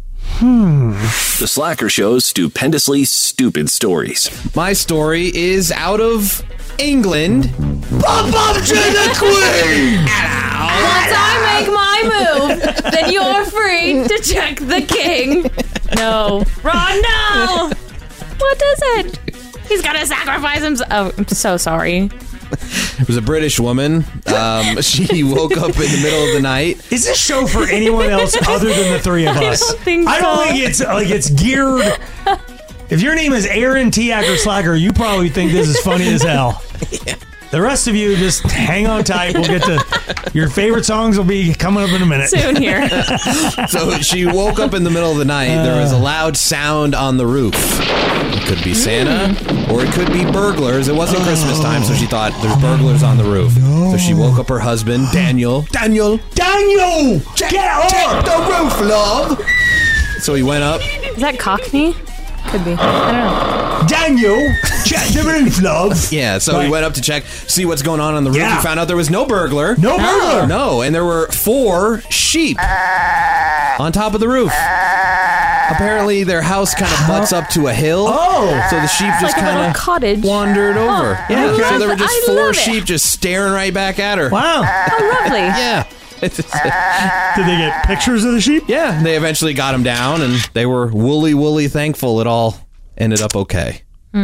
The Slacker Show's stupendously stupid stories. My story is out of England. Pop up to the queen! Once I make my move, then you're free to check the king. No. Ron, no! What is it? He's gonna sacrifice himself. Oh, I'm so sorry. It was a British woman. She woke up in the middle of the night. Is this show for anyone else other than the three of us? don't think I don't so. think it's geared. If your name is Aaron Tiak or Slacker, you probably think this is funny as hell. The rest of you just hang on tight. We'll get to your favorite songs will be coming up in a minute. Soon here. So she woke up in the middle of the night. There was a loud sound on the roof. It could be Santa or it could be burglars. It wasn't Christmas time, so she thought there's burglars on the roof. So she woke up her husband, Daniel. Daniel! Get up! the roof, love! So he went up. Is that Cockney? Could be. I don't know. Daniel, check the roof, love. Yeah, so he Right. went up to check, see what's going on the roof. Yeah. He found out there was no burglar. No burglar. No, and there were 4 sheep on top of the roof. Apparently, their house kind of butts up to a hill. Oh. So the sheep just Like a little kind cottage. of wandered over. Oh, Yeah, I so love there were it. just I 4 love it. sheep just staring right back at her. Wow. How lovely. Yeah. Did they get pictures of the sheep? Yeah, they eventually got him down, and they were woolly thankful it all ended up okay.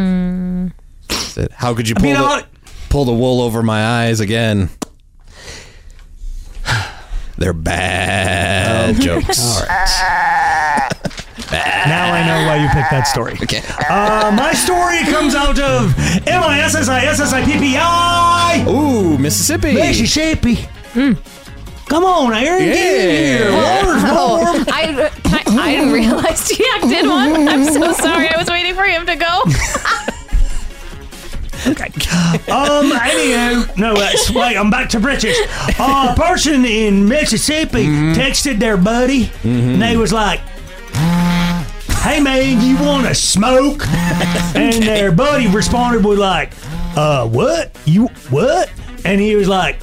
Said, how could you pull the wool over my eyes again? They're bad jokes. Now I know why you picked that story. Okay. My story comes out of MISSISSIPPI. Ooh, Mississippi. Mississippi. Come on, Aaron. Yeah. Get in here. Water's warm. I didn't realize Tiak did one. I'm so sorry. I was waiting for him to go. Anyhow, no, that's wait. I'm back to British. A person in Mississippi texted their buddy, and they was like, "Hey man, you want to smoke?" And their buddy responded with like, "What? You what?" And he was like,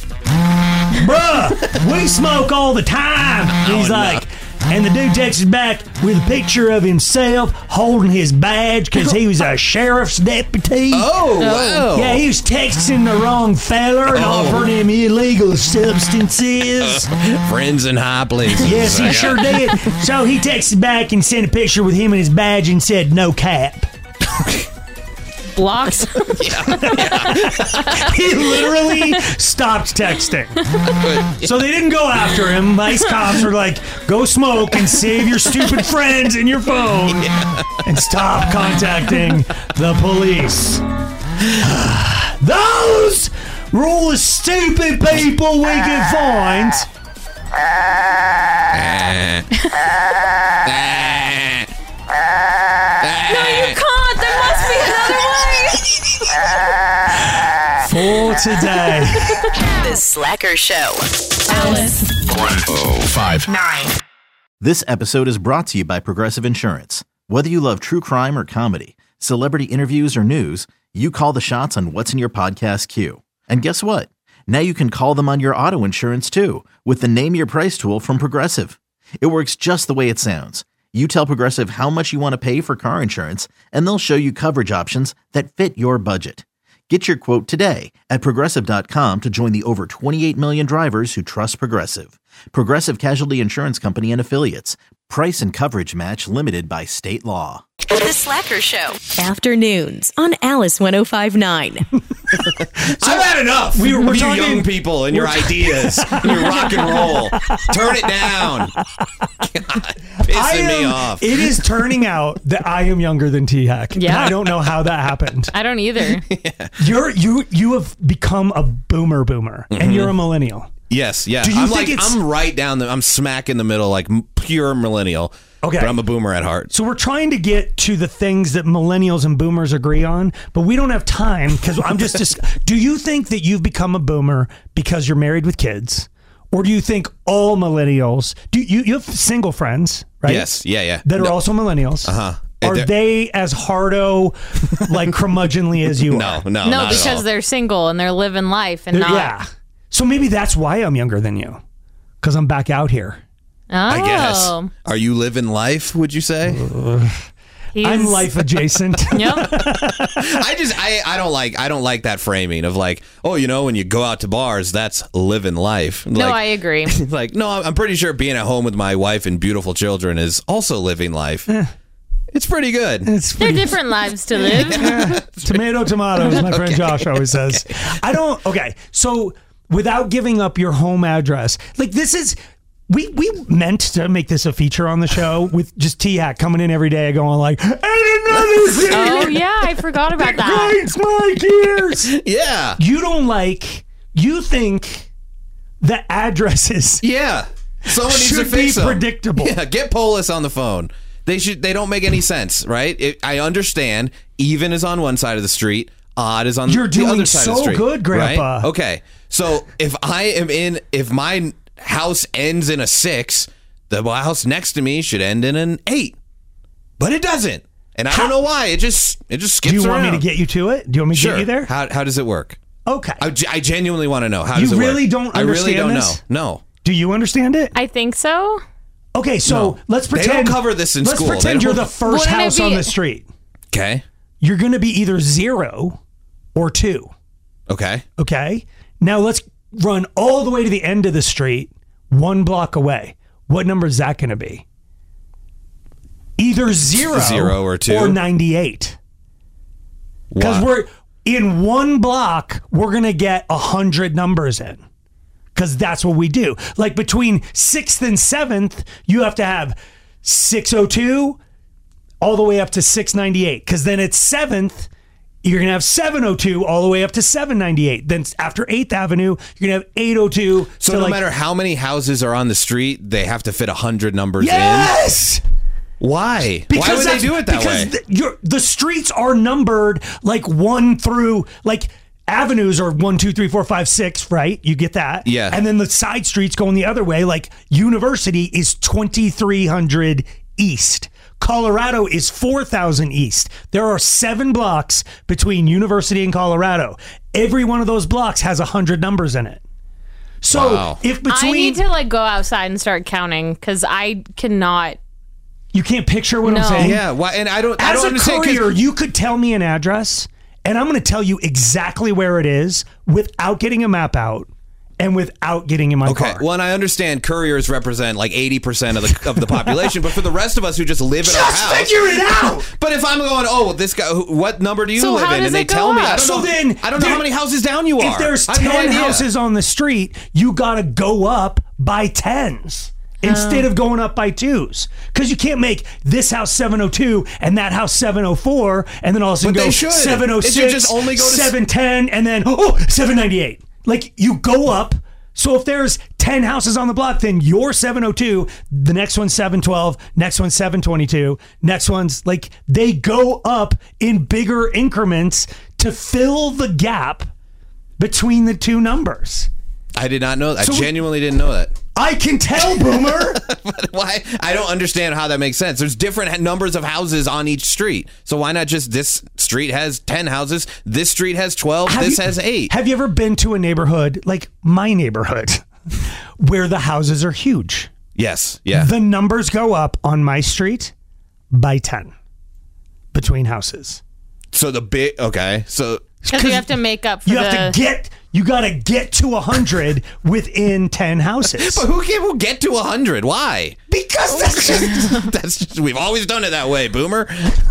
"Bruh, we smoke all the time." He's like. And the dude texted back with a picture of himself holding his badge because he was a sheriff's deputy. Oh, wow. Yeah, he was texting the wrong feller and offered him illegal substances. Friends in high places. Yes, he sure did. So he texted back and sent a picture with him and his badge and said, "No cap." Blocks. He literally stopped texting. So they didn't go after him. Vice cops were like, "Go smoke and save your stupid friends in your phone and stop contacting the police." Those were all the stupid people we could find. No, you can't. There must be another way. For today. The Slacker Show. Alice. 105.9. This episode is brought to you by Progressive Insurance. Whether you love true crime or comedy, celebrity interviews or news, you call the shots on what's in your podcast queue. And guess what? Now you can call them on your auto insurance too with the Name Your Price tool from Progressive. It works just the way it sounds. You tell Progressive how much you want to pay for car insurance, and they'll show you coverage options that fit your budget. Get your quote today at Progressive.com to join the over 28 million drivers who trust Progressive. Progressive Casualty Insurance Company and Affiliates. Price and coverage match limited by state law. The Slacker Show. Afternoons on Alice 105.9. I've had enough. We're you talking, young people and your ideas and your rock and roll. Turn it down. God, pissing me off. It is turning out that I am younger than T-Hack. Yeah. And I don't know how that happened. I don't either. You have become a boomer, and you're a millennial. Yes, yeah. Do you I'm think I'm right down I'm smack in the middle, like pure millennial. Okay. But I'm a boomer at heart. So we're trying to get to the things that millennials and boomers agree on, but we don't have time because I'm just do you think that you've become a boomer because you're married with kids? Or do you think all millennials, you have single friends, right? Yes, yeah. That are also millennials. Uh-huh. Are they as hardo, like curmudgeonly as you are? No, No, because they're single and they're living life and not. Yeah. So maybe that's why I'm younger than you, because I'm back out here. Oh. I guess. Are you living life, would you say? I'm life adjacent. Yep. I don't like that framing of like, oh, when you go out to bars, that's living life. No, I agree. Like, no, I'm pretty sure being at home with my wife and beautiful children is also living life. It's pretty good. They're different lives to live. Tomato, tomatoes, my friend Josh always says. Okay, so without giving up your home address, like this is... We meant to make this a feature on the show with just T-Hack coming in every day going like, and another thing. Oh, yeah, I forgot about that. Grinds my gears. Yeah. You think that addresses someone needs to should fix be them. predictable. Yeah, get Polis on the phone. They don't make any sense, right? I understand even is on one side of the street, odd is on the other side of the street. You're doing so good, Grandpa. Right? Okay. So if my house ends in a 6, the house next to me should end in an 8, but it doesn't, and I don't know why. It just skips around. Do you want me to get you to it? Do you want me to get you there? How does it work? Okay. I genuinely want to know. How does it work? You really don't understand I really don't this? know. No. Do you understand it? I think so. Okay, so let's pretend they don't cover this in school. Let's pretend you're the first house on the street. Okay. You're going to be either 0 or 2. Okay. Okay. Now let's run all the way to the end of the street, 1 block away. What number is that going to be? Either 0 or 2 or 98. Because we're in 1 block, we're going to get 100 numbers in. Because that's what we do. Like between 6th and 7th, you have to have 602 all the way up to 698. Because then at 7th, you're going to have 702 all the way up to 798. Then after 8th Avenue, you're going to have 802. So no matter how many houses are on the street, they have to fit 100 numbers in? Yes! Why? Because why would they do it that way? Because the streets are numbered like 1 through, like avenues are 1, 2, 3, 4, 5, 6, right? You get that? Yeah. And then the side streets going the other way, like University is 2300 East. Colorado is 4,000 East. There are 7 blocks between University and Colorado. Every one of those blocks has 100 numbers in it. So if between... I need to go outside and start counting because I cannot... You can't picture what I'm saying? Yeah, and I don't As understand. As a courier, you could tell me an address, and I'm going to tell you exactly where it is without getting a map out. And without getting in my car. Well, and I understand couriers represent like 80% of the population, but for the rest of us who just live in our house, figure it out. But if I'm going, this guy, what number do you So live how in? does And they it go tell me, up? I don't know how many houses down you are. If there's I have no 10 idea. houses on the street, you got to go up by 10s. Instead of going up by 2s. Because you can't make this house 702 and that house 704 and then all of a sudden But go they should. 706, It should just only go to 710 and then 798. Like you go up. So if there's 10 houses on the block, then you're 702, the next one's 712, next one's 722, next one's like they go up in bigger increments to fill the gap between the 2 numbers. I did not know that. So I genuinely didn't know that. I can tell, Boomer. But why? I don't understand how that makes sense. There's different numbers of houses on each street. So why not just this street has 10 houses, this street has 12, has 8? Have you ever been to a neighborhood, like my neighborhood, where the houses are huge? Yes. Yeah. The numbers go up on my street by 10 between houses. So the big, okay. So Because you have to make up for you got to get to 100 within 10 houses. But who will get to 100? Why? Because that's just, we've always done it that way, Boomer.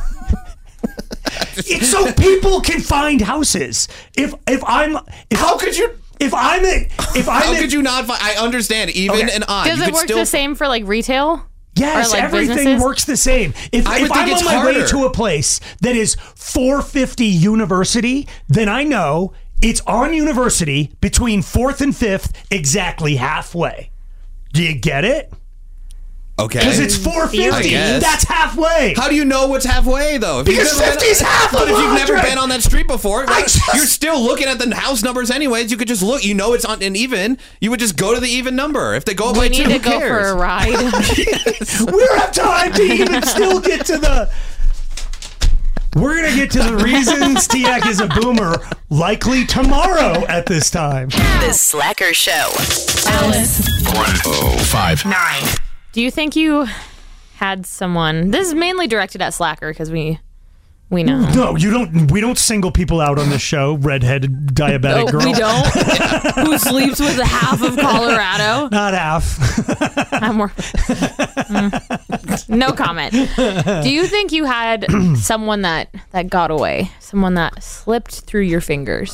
It's so people can find houses. How could you not find? I understand even and odd. Does it work the same for like retail? Yes, everything businesses? works the same. If I'm on my way to a place that is 450 University, then I know it's on University between 4th and 5th, exactly halfway. Do you get it? Okay. Because it's 450. That's halfway. How do you know what's halfway, though? Because 50's half of 100. But if you've never been on that street before, you're still looking at the house numbers anyways. You could just look. You know it's on an even. You would just go to the even number. If they go up by 2, who cares? We need to go for a ride. Yes. We don't have time to even still get to the... We're going to get to the reasons Tiak is a boomer likely tomorrow at this time. The Slacker Show. Alice. 105.9. Do you think you had someone? This is mainly directed at Slacker because we know. No, you don't. We don't single people out on this show. Redheaded diabetic girl. We don't. Who sleeps with half of Colorado? Not half. I'm more. No comment. Do you think you had someone that got away? Someone that slipped through your fingers?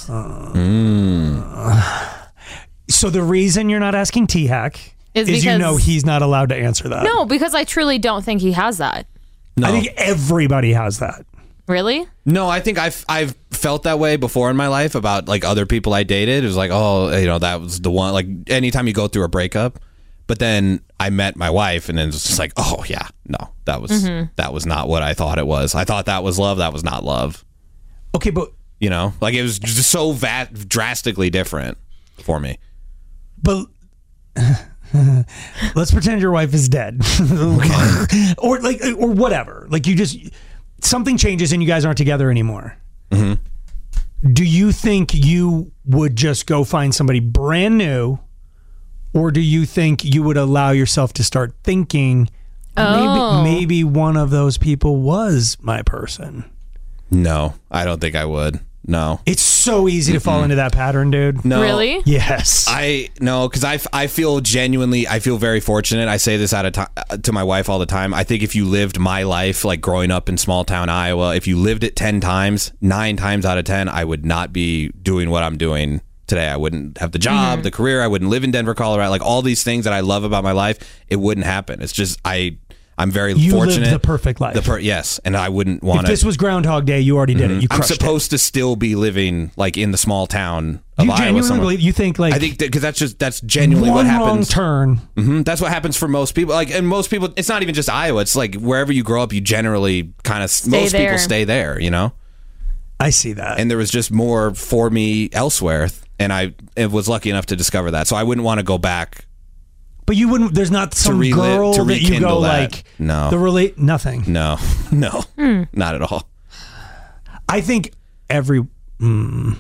So the reason you're not asking T-Hack is you know he's not allowed to answer that. No, because I truly don't think he has that. No. I think everybody has that. Really? No, I think I've felt that way before in my life about like other people I dated. It was like, oh, that was the one. Like anytime you go through a breakup, but then I met my wife, and then it's just like, oh yeah, no, that was not what I thought it was. I thought that was love. That was not love. Okay, but like it was just so drastically different for me. But let's pretend your wife is dead, or whatever. Like something changes and you guys aren't together anymore. Mm-hmm. Do you think you would just go find somebody brand new, or do you think you would allow yourself to start thinking maybe one of those people was my person? No, I don't think I would. No. It's so easy to fall into that pattern, dude. No. Really? Yes. Because I feel genuinely, I feel very fortunate. I say this to my wife all the time. I think if you lived my life, like growing up in small town Iowa, if you lived it 10 times, 9 times out of 10, I would not be doing what I'm doing today. I wouldn't have the job, the career. I wouldn't live in Denver, Colorado. Like all these things that I love about my life, it wouldn't happen. It's just, I'm very fortunate. You lived the perfect life. Yes, and I wouldn't want to. If this was Groundhog Day, you already did it. You crushed it. I'm supposed to still be living like in the small town of Iowa. Genuinely believe? You think like? I think because that's genuinely what happens. Wrong turn. That's what happens for most people. Like, and most people, it's not even just Iowa. It's like wherever you grow up, you generally kind of people stay there. I see that. And there was just more for me elsewhere, and I was lucky enough to discover that. So I wouldn't want to go back. But you wouldn't. There's not some girl that you go like. No. Nothing. No. Not at all. I think every. No,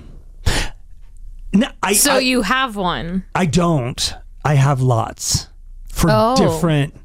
you have one. I don't. I have lots for different.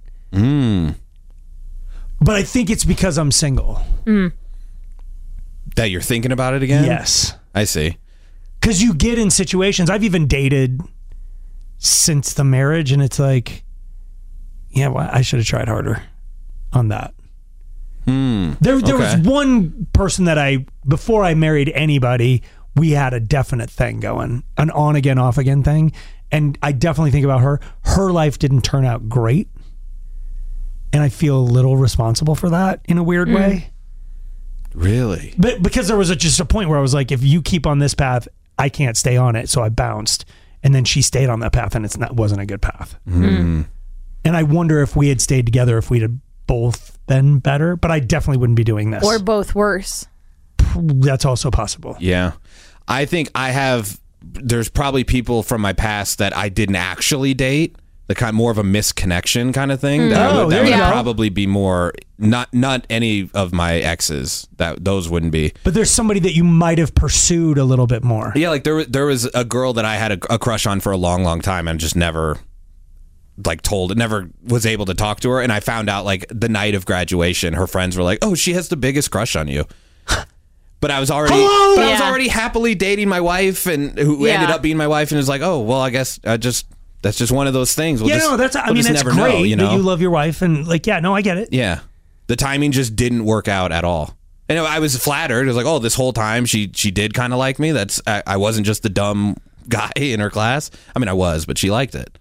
But I think it's because I'm single. That you're thinking about it again? Yes. I see. Because you get in situations. I've even dated since the marriage, and it's like, yeah, well, I should have tried harder on that. There was one person that before I married anybody, we had a definite thing going, an on again, off again thing. And I definitely think about her. Her life didn't turn out great. And I feel a little responsible for that in a weird way. Really? But because there was just a point where I was like, if you keep on this path, I can't stay on it. So I bounced. And then she stayed on that path, and wasn't a good path. And I wonder if we had stayed together, if we'd have both been better. But I definitely wouldn't be doing this. Or both worse. That's also possible. Yeah. I think there's probably people from my past that I didn't actually date, the kind more of a misconnection kind of thing. That would probably be more, not any of my exes, those wouldn't be. But there's somebody that you might have pursued a little bit more. Yeah, like there was a girl that I had a crush on for a long, long time and just never like told, never was able to talk to her. And I found out like the night of graduation, her friends were like, "Oh, she has the biggest crush on you." But I was already happily dating my wife, and who ended up being my wife, and was like, "Oh, well, I guess that's just one of those things." That's never great know, you know? that you love your wife, and like, yeah, no, I get it. Yeah, the timing just didn't work out at all. And I was flattered. It was like, oh, this whole time she did kind of like me. I wasn't just the dumb guy in her class. I mean, I was, but she liked it.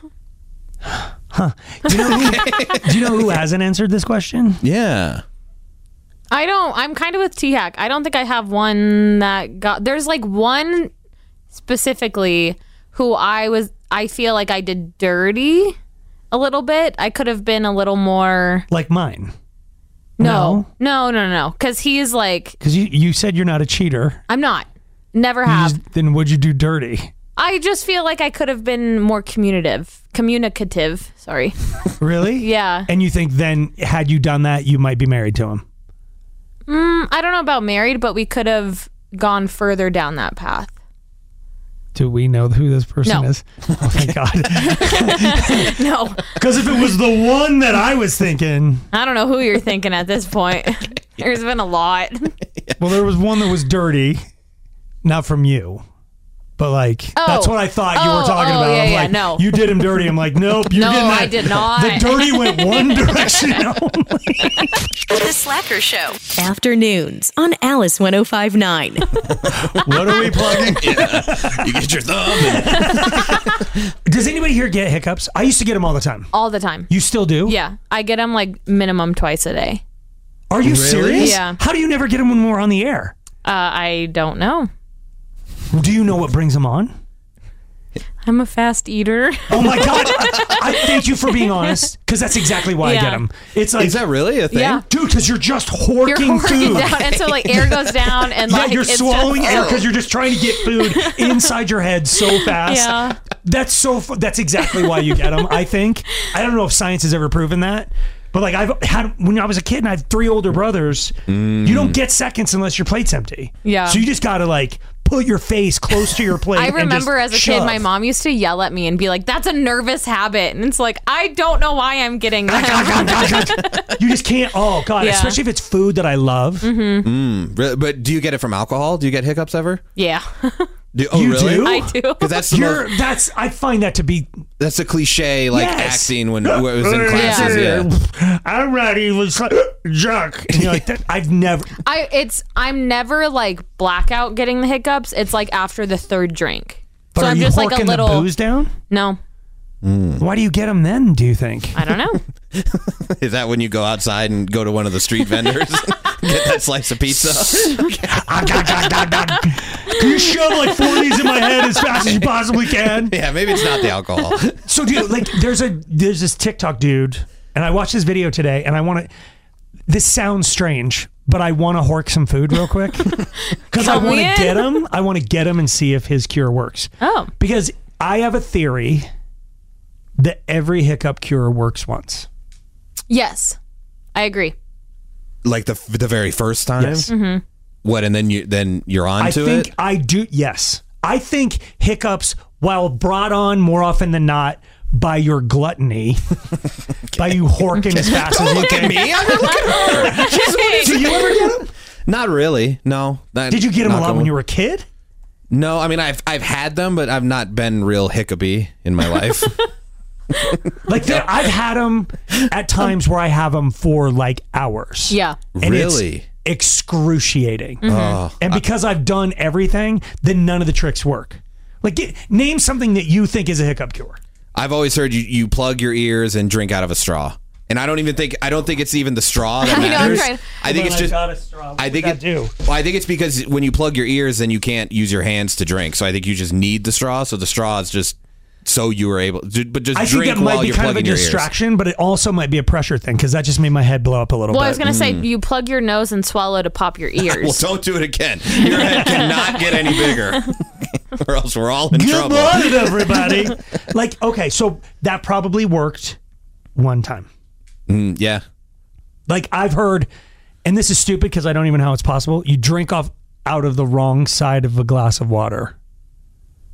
Huh? Do you know who hasn't answered this question? Yeah. I'm kind of with T-Hack. I don't think I have one that there's like one specifically who I feel like I did dirty a little bit. I could have been a little more like mine. No. Because he's like, because you said you're not a cheater. I'm not. Never have. Then what'd you do dirty? I just feel like I could have been more communicative. Sorry. Really? Yeah. And you think then, had you done that, you might be married to him? I don't know about married, but we could have gone further down that path. Do we know who this person No. is? Oh, thank God. No. Because if it was the one that I was thinking. I don't know who you're thinking at this point. There's been a lot. Well, there was one that was dirty. Not from you. But like, that's what I thought you were talking about. Yeah, I'm yeah, like, no. you did him dirty. I'm like, nope, you're No, getting that. I did not. The dirty went one direction only. The Slacker Show. Afternoons on Alice 105.9. What are we plugging? Yeah. You get your thumb. Does anybody here get hiccups? I used to get them all the time. All the time. You still do? Yeah. I get them like minimum twice a day. Are you serious? Yeah. How do you never get them when we're on the air? I don't know. Do you know what brings them on? I'm a fast eater. Oh my God. I thank you for being honest, because that's exactly why I get them. It's like, is that really a thing? Yeah. Dude, because you're just horking You're food. down, and so like air goes down, and like you're it's swallowing just, air because you're just trying to get food inside your head so fast. Yeah. That's that's exactly why you get them, I think. I don't know if science has ever proven that. But like I've had when I was a kid and I have 3 older brothers, you don't get seconds unless your plate's empty. Yeah. So you just gotta like put your face close to your plate. I remember and just as a kid, shove. my mom used to yell at me and be like, "That's a nervous habit," and it's like I don't know why I'm getting that. You just can't. Oh God, Yeah. especially if it's food that I love. But do you get it from alcohol? Do you get hiccups ever? Yeah. You really? do? I do. Because that's the I find that to be. that's a cliche like Yes. acting when it was in classes. Yeah. I'm ready. Was drunk. And you're like that. I've never. I'm never like blackout getting the hiccups. It's like after the 3rd drink. But so are I'm you just like a horking little the booze down? No, Why do you get them then? Do you think? I don't know. Is that when you go outside and go to one of the street vendors and get that slice of pizza? You shove like 4 of these in my head as fast as you possibly can. Yeah, maybe it's not the alcohol. So, dude, like, there's this TikTok dude, and I watched this video today, and I want to. This sounds strange, but I want to hork some food real quick because I want to get him. I want to get him and see if his cure works. Oh, because I have a theory that every hiccup cure works once. yes, I agree. Like the very first time? Yes. Mm-hmm. What, and then you're on I to think it? I do. Yes, I think hiccups, while brought on more often than not by your gluttony, by you horking as fast as you Look can. at me. I'm gonna look at her. Do you ever get them? Not really. No. Did you get them a lot when you were a kid? No, I mean I've had them, but I've not been real hiccupy in my life. Like I've had them at times where I have them for like hours. Yeah. And Really? it's excruciating. Oh, And because I've done everything, then none of the tricks work. Like name something that you think is a hiccup cure. I've always heard you plug your ears and drink out of a straw. And I don't think it's even the straw that I know, I'm matters. trying. I think it's just got a straw. What I think would that do? Well, I think it's because when you plug your ears, then you can't use your hands to drink. So I think you just need the straw. So the straw is just so you were able to, but just I think drink that might while be you're kind of a plugging your ears. distraction, but it also might be a pressure thing because that just made my head blow up a little Well, bit. I was gonna say you plug your nose and swallow to pop your ears. Well, don't do it again. Your head cannot get any bigger, or else we're all in Good trouble. morning, everybody. Like, okay, so that probably worked one time. Yeah. Like I've heard, and this is stupid because I don't even know how it's possible. You drink out of the wrong side of a glass of water.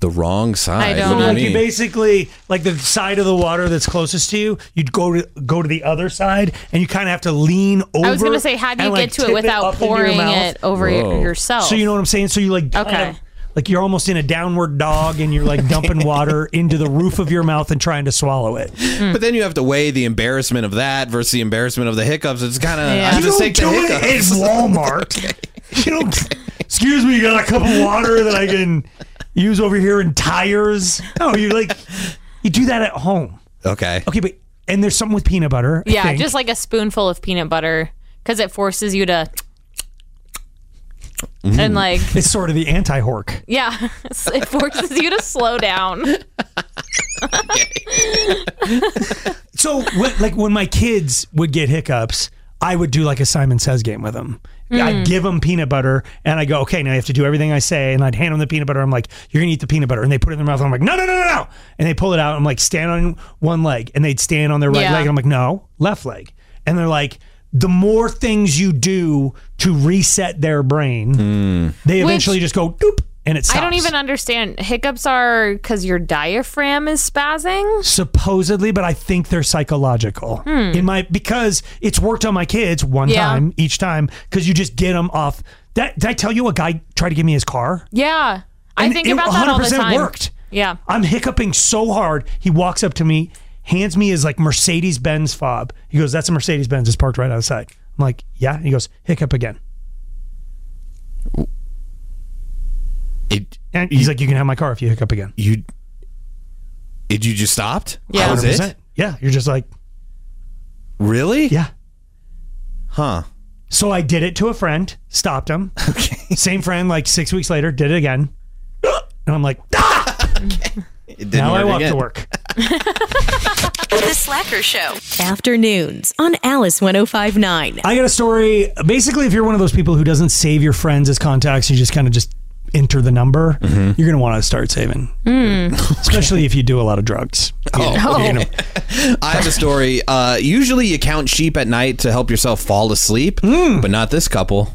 The wrong side. I don't. What do you Like mean? you basically, like the side of the water that's closest to you, you'd go to the other side, and you kind of have to lean over. I was going to say, how do you and, get to tip it without up into your pouring mouth. it over yourself? So you know what I'm saying? So you like Okay. like you're almost in a downward dog, and you're like dumping water into the roof of your mouth and trying to swallow it. But then you have to weigh the embarrassment of that versus the embarrassment of the hiccups. It's kind of Yeah. I You just don't take the do it hiccups. at Walmart. You don't. Excuse me, you got a cup of water that I can use over here in tires? No, you do that at home. Okay. Okay, but and there's something with peanut butter. I Yeah, think. just like a spoonful of peanut butter because it forces you to. And like, It's sort of the anti-hork. yeah, it forces you to slow down. So, when my kids would get hiccups, I would do like a Simon Says game with them. I'd give them peanut butter, and I go, okay, now you have to do everything I say, and I'd hand them the peanut butter. I'm like, you're gonna eat the peanut butter, and they put it in their mouth. And I'm like, no, and they pull it out. I'm like, stand on one leg, and they'd stand on their right Yeah. leg, and I'm like, no, left leg, and they're like, the more things you do to reset their brain, they eventually just go doop, and it stops. I don't even understand. Hiccups are because your diaphragm is spazzing. Supposedly, but I think they're psychological. Because it's worked on my kids each time, because you just get them off. Did I tell you a guy tried to give me his car? Yeah, I And think it about that all the 100% time. worked. Yeah. I'm hiccuping so hard. He walks up to me, hands me his like Mercedes-Benz fob. He goes, "That's a Mercedes-Benz. It's parked right outside." I'm like, "Yeah." And he goes, "Hiccup again." And he's like, "You can have my car if you hiccup again." You just stopped? Yeah. That was it? 100%. Yeah, you're just like, Really? yeah. Huh. So I did it to a friend, stopped him. Okay. Same friend, like 6 weeks later, did it again. And I'm like, It didn't now I work walk again. to work. The Slacker Show. Afternoons on Alice 105.9. I got a story. Basically, if you're one of those people who doesn't save your friends as contacts, you just kind of just enter the number, you're going to want to start saving. Especially if you do a lot of drugs. I have a story. Usually you count sheep at night to help yourself fall asleep, but not this couple.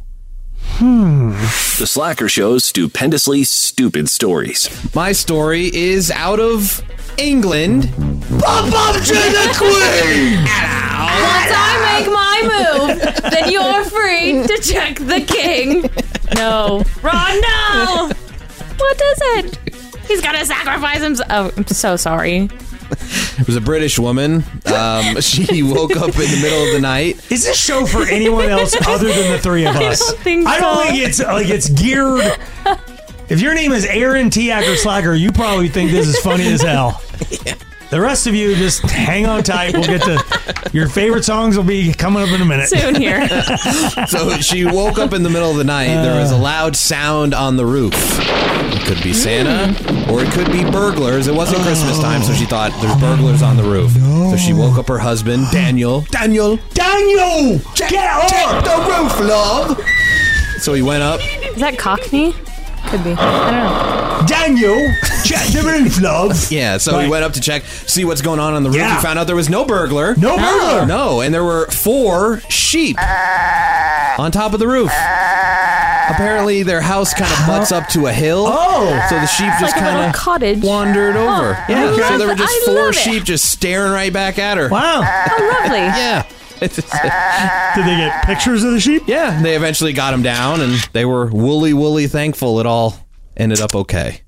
The Slacker Show's stupendously stupid stories. My story is out of England. Pop up to the queen! Once I make my move, then you're free to check the king. No. Ron, no! What is it? He's gonna sacrifice himself. Oh, I'm so sorry. It was a British woman. She woke up in the middle of the night. Is this show for anyone else other than the three of us? don't think I don't so. think it's geared. If your name is Aaron, Tiak, or Slacker, you probably think this is funny as hell. The rest of you just hang on tight. We'll get to your favorite songs will be coming up in a minute. Soon here. So she woke up in the middle of the night. There was a loud sound on the roof. It could be Santa, or it could be burglars. It wasn't Christmas time, so she thought there's burglars on the roof. So she woke up her husband, Daniel. Daniel! Get up! the roof, love! So he went up. Is that Cockney? Could be. I don't know. Daniel, check the roof, love. Yeah, so he went up to check, see what's going on the roof. Yeah. He found out there was no burglar. No burglar. No, and there were 4 sheep on top of the roof. Apparently, their house kind of butts up to a hill. Oh. So the sheep just Like a little kind of cottage. wandered over. Yeah, I so love there were it. just I 4 love it. sheep just staring right back at her. Wow. How lovely. Yeah. Did they get pictures of the sheep? Yeah, they eventually got him down, and they were woolly thankful it all ended up okay.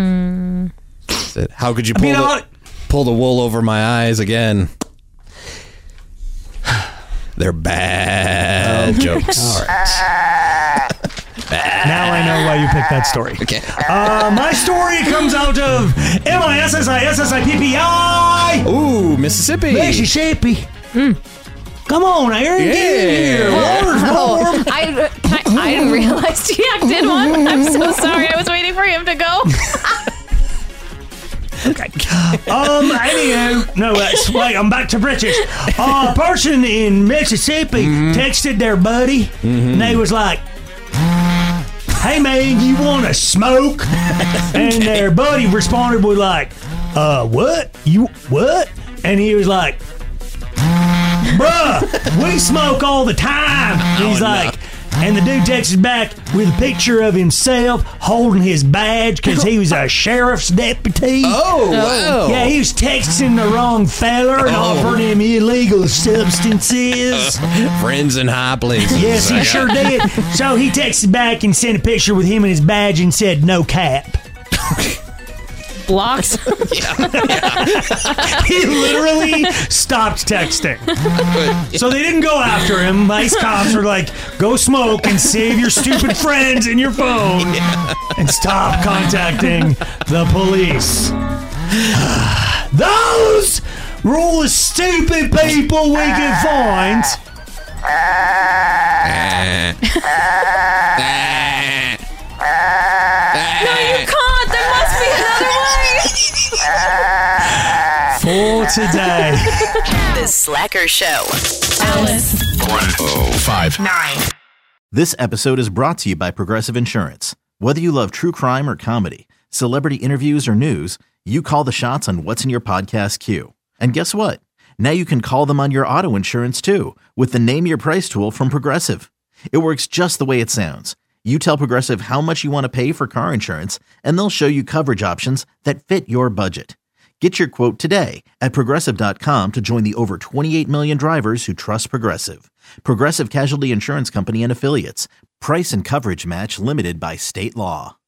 Said, how could you pull the wool over my eyes again? They're bad jokes. All right. Now I know why you picked that story. Okay. My story comes out of MISSISSIPPI. Ooh, Mississippi. Mississippi. Come on, Aaron. Get in here. Water's warm. I didn't realize Tiak did one. I'm so sorry. I was waiting for him to go. Anyhow, no, wait, I'm back to British. A person in Mississippi texted their buddy, and they was like, "Hey man, you want to smoke?" And their buddy responded with like, "What? You what?" And he was like, "Bruh, we smoke all the time." And he's like, And the dude texts back with a picture of himself holding his badge because he was a sheriff's deputy. Oh, wow. Yeah, he was texting the wrong feller and offered him illegal substances. Friends in high places. Yes, he sure did. So he texted back and sent a picture with him and his badge and said, no cap. Blocked. He literally stopped texting. So they didn't go after him. Nice cops were like, go smoke and save your stupid friends in your phone and stop contacting the police. Those were all the stupid people we could find. No, you can't. There must be another way. For today. The Slacker Show. Alice. 1059. This episode is brought to you by Progressive Insurance. Whether you love true crime or comedy, celebrity interviews or news, you call the shots on what's in your podcast queue. And guess what? Now you can call them on your auto insurance too with the Name Your Price tool from Progressive. It works just the way it sounds. You tell Progressive how much you want to pay for car insurance, and they'll show you coverage options that fit your budget. Get your quote today at Progressive.com to join the over 28 million drivers who trust Progressive. Progressive Casualty Insurance Company and Affiliates. Price and coverage match limited by state law.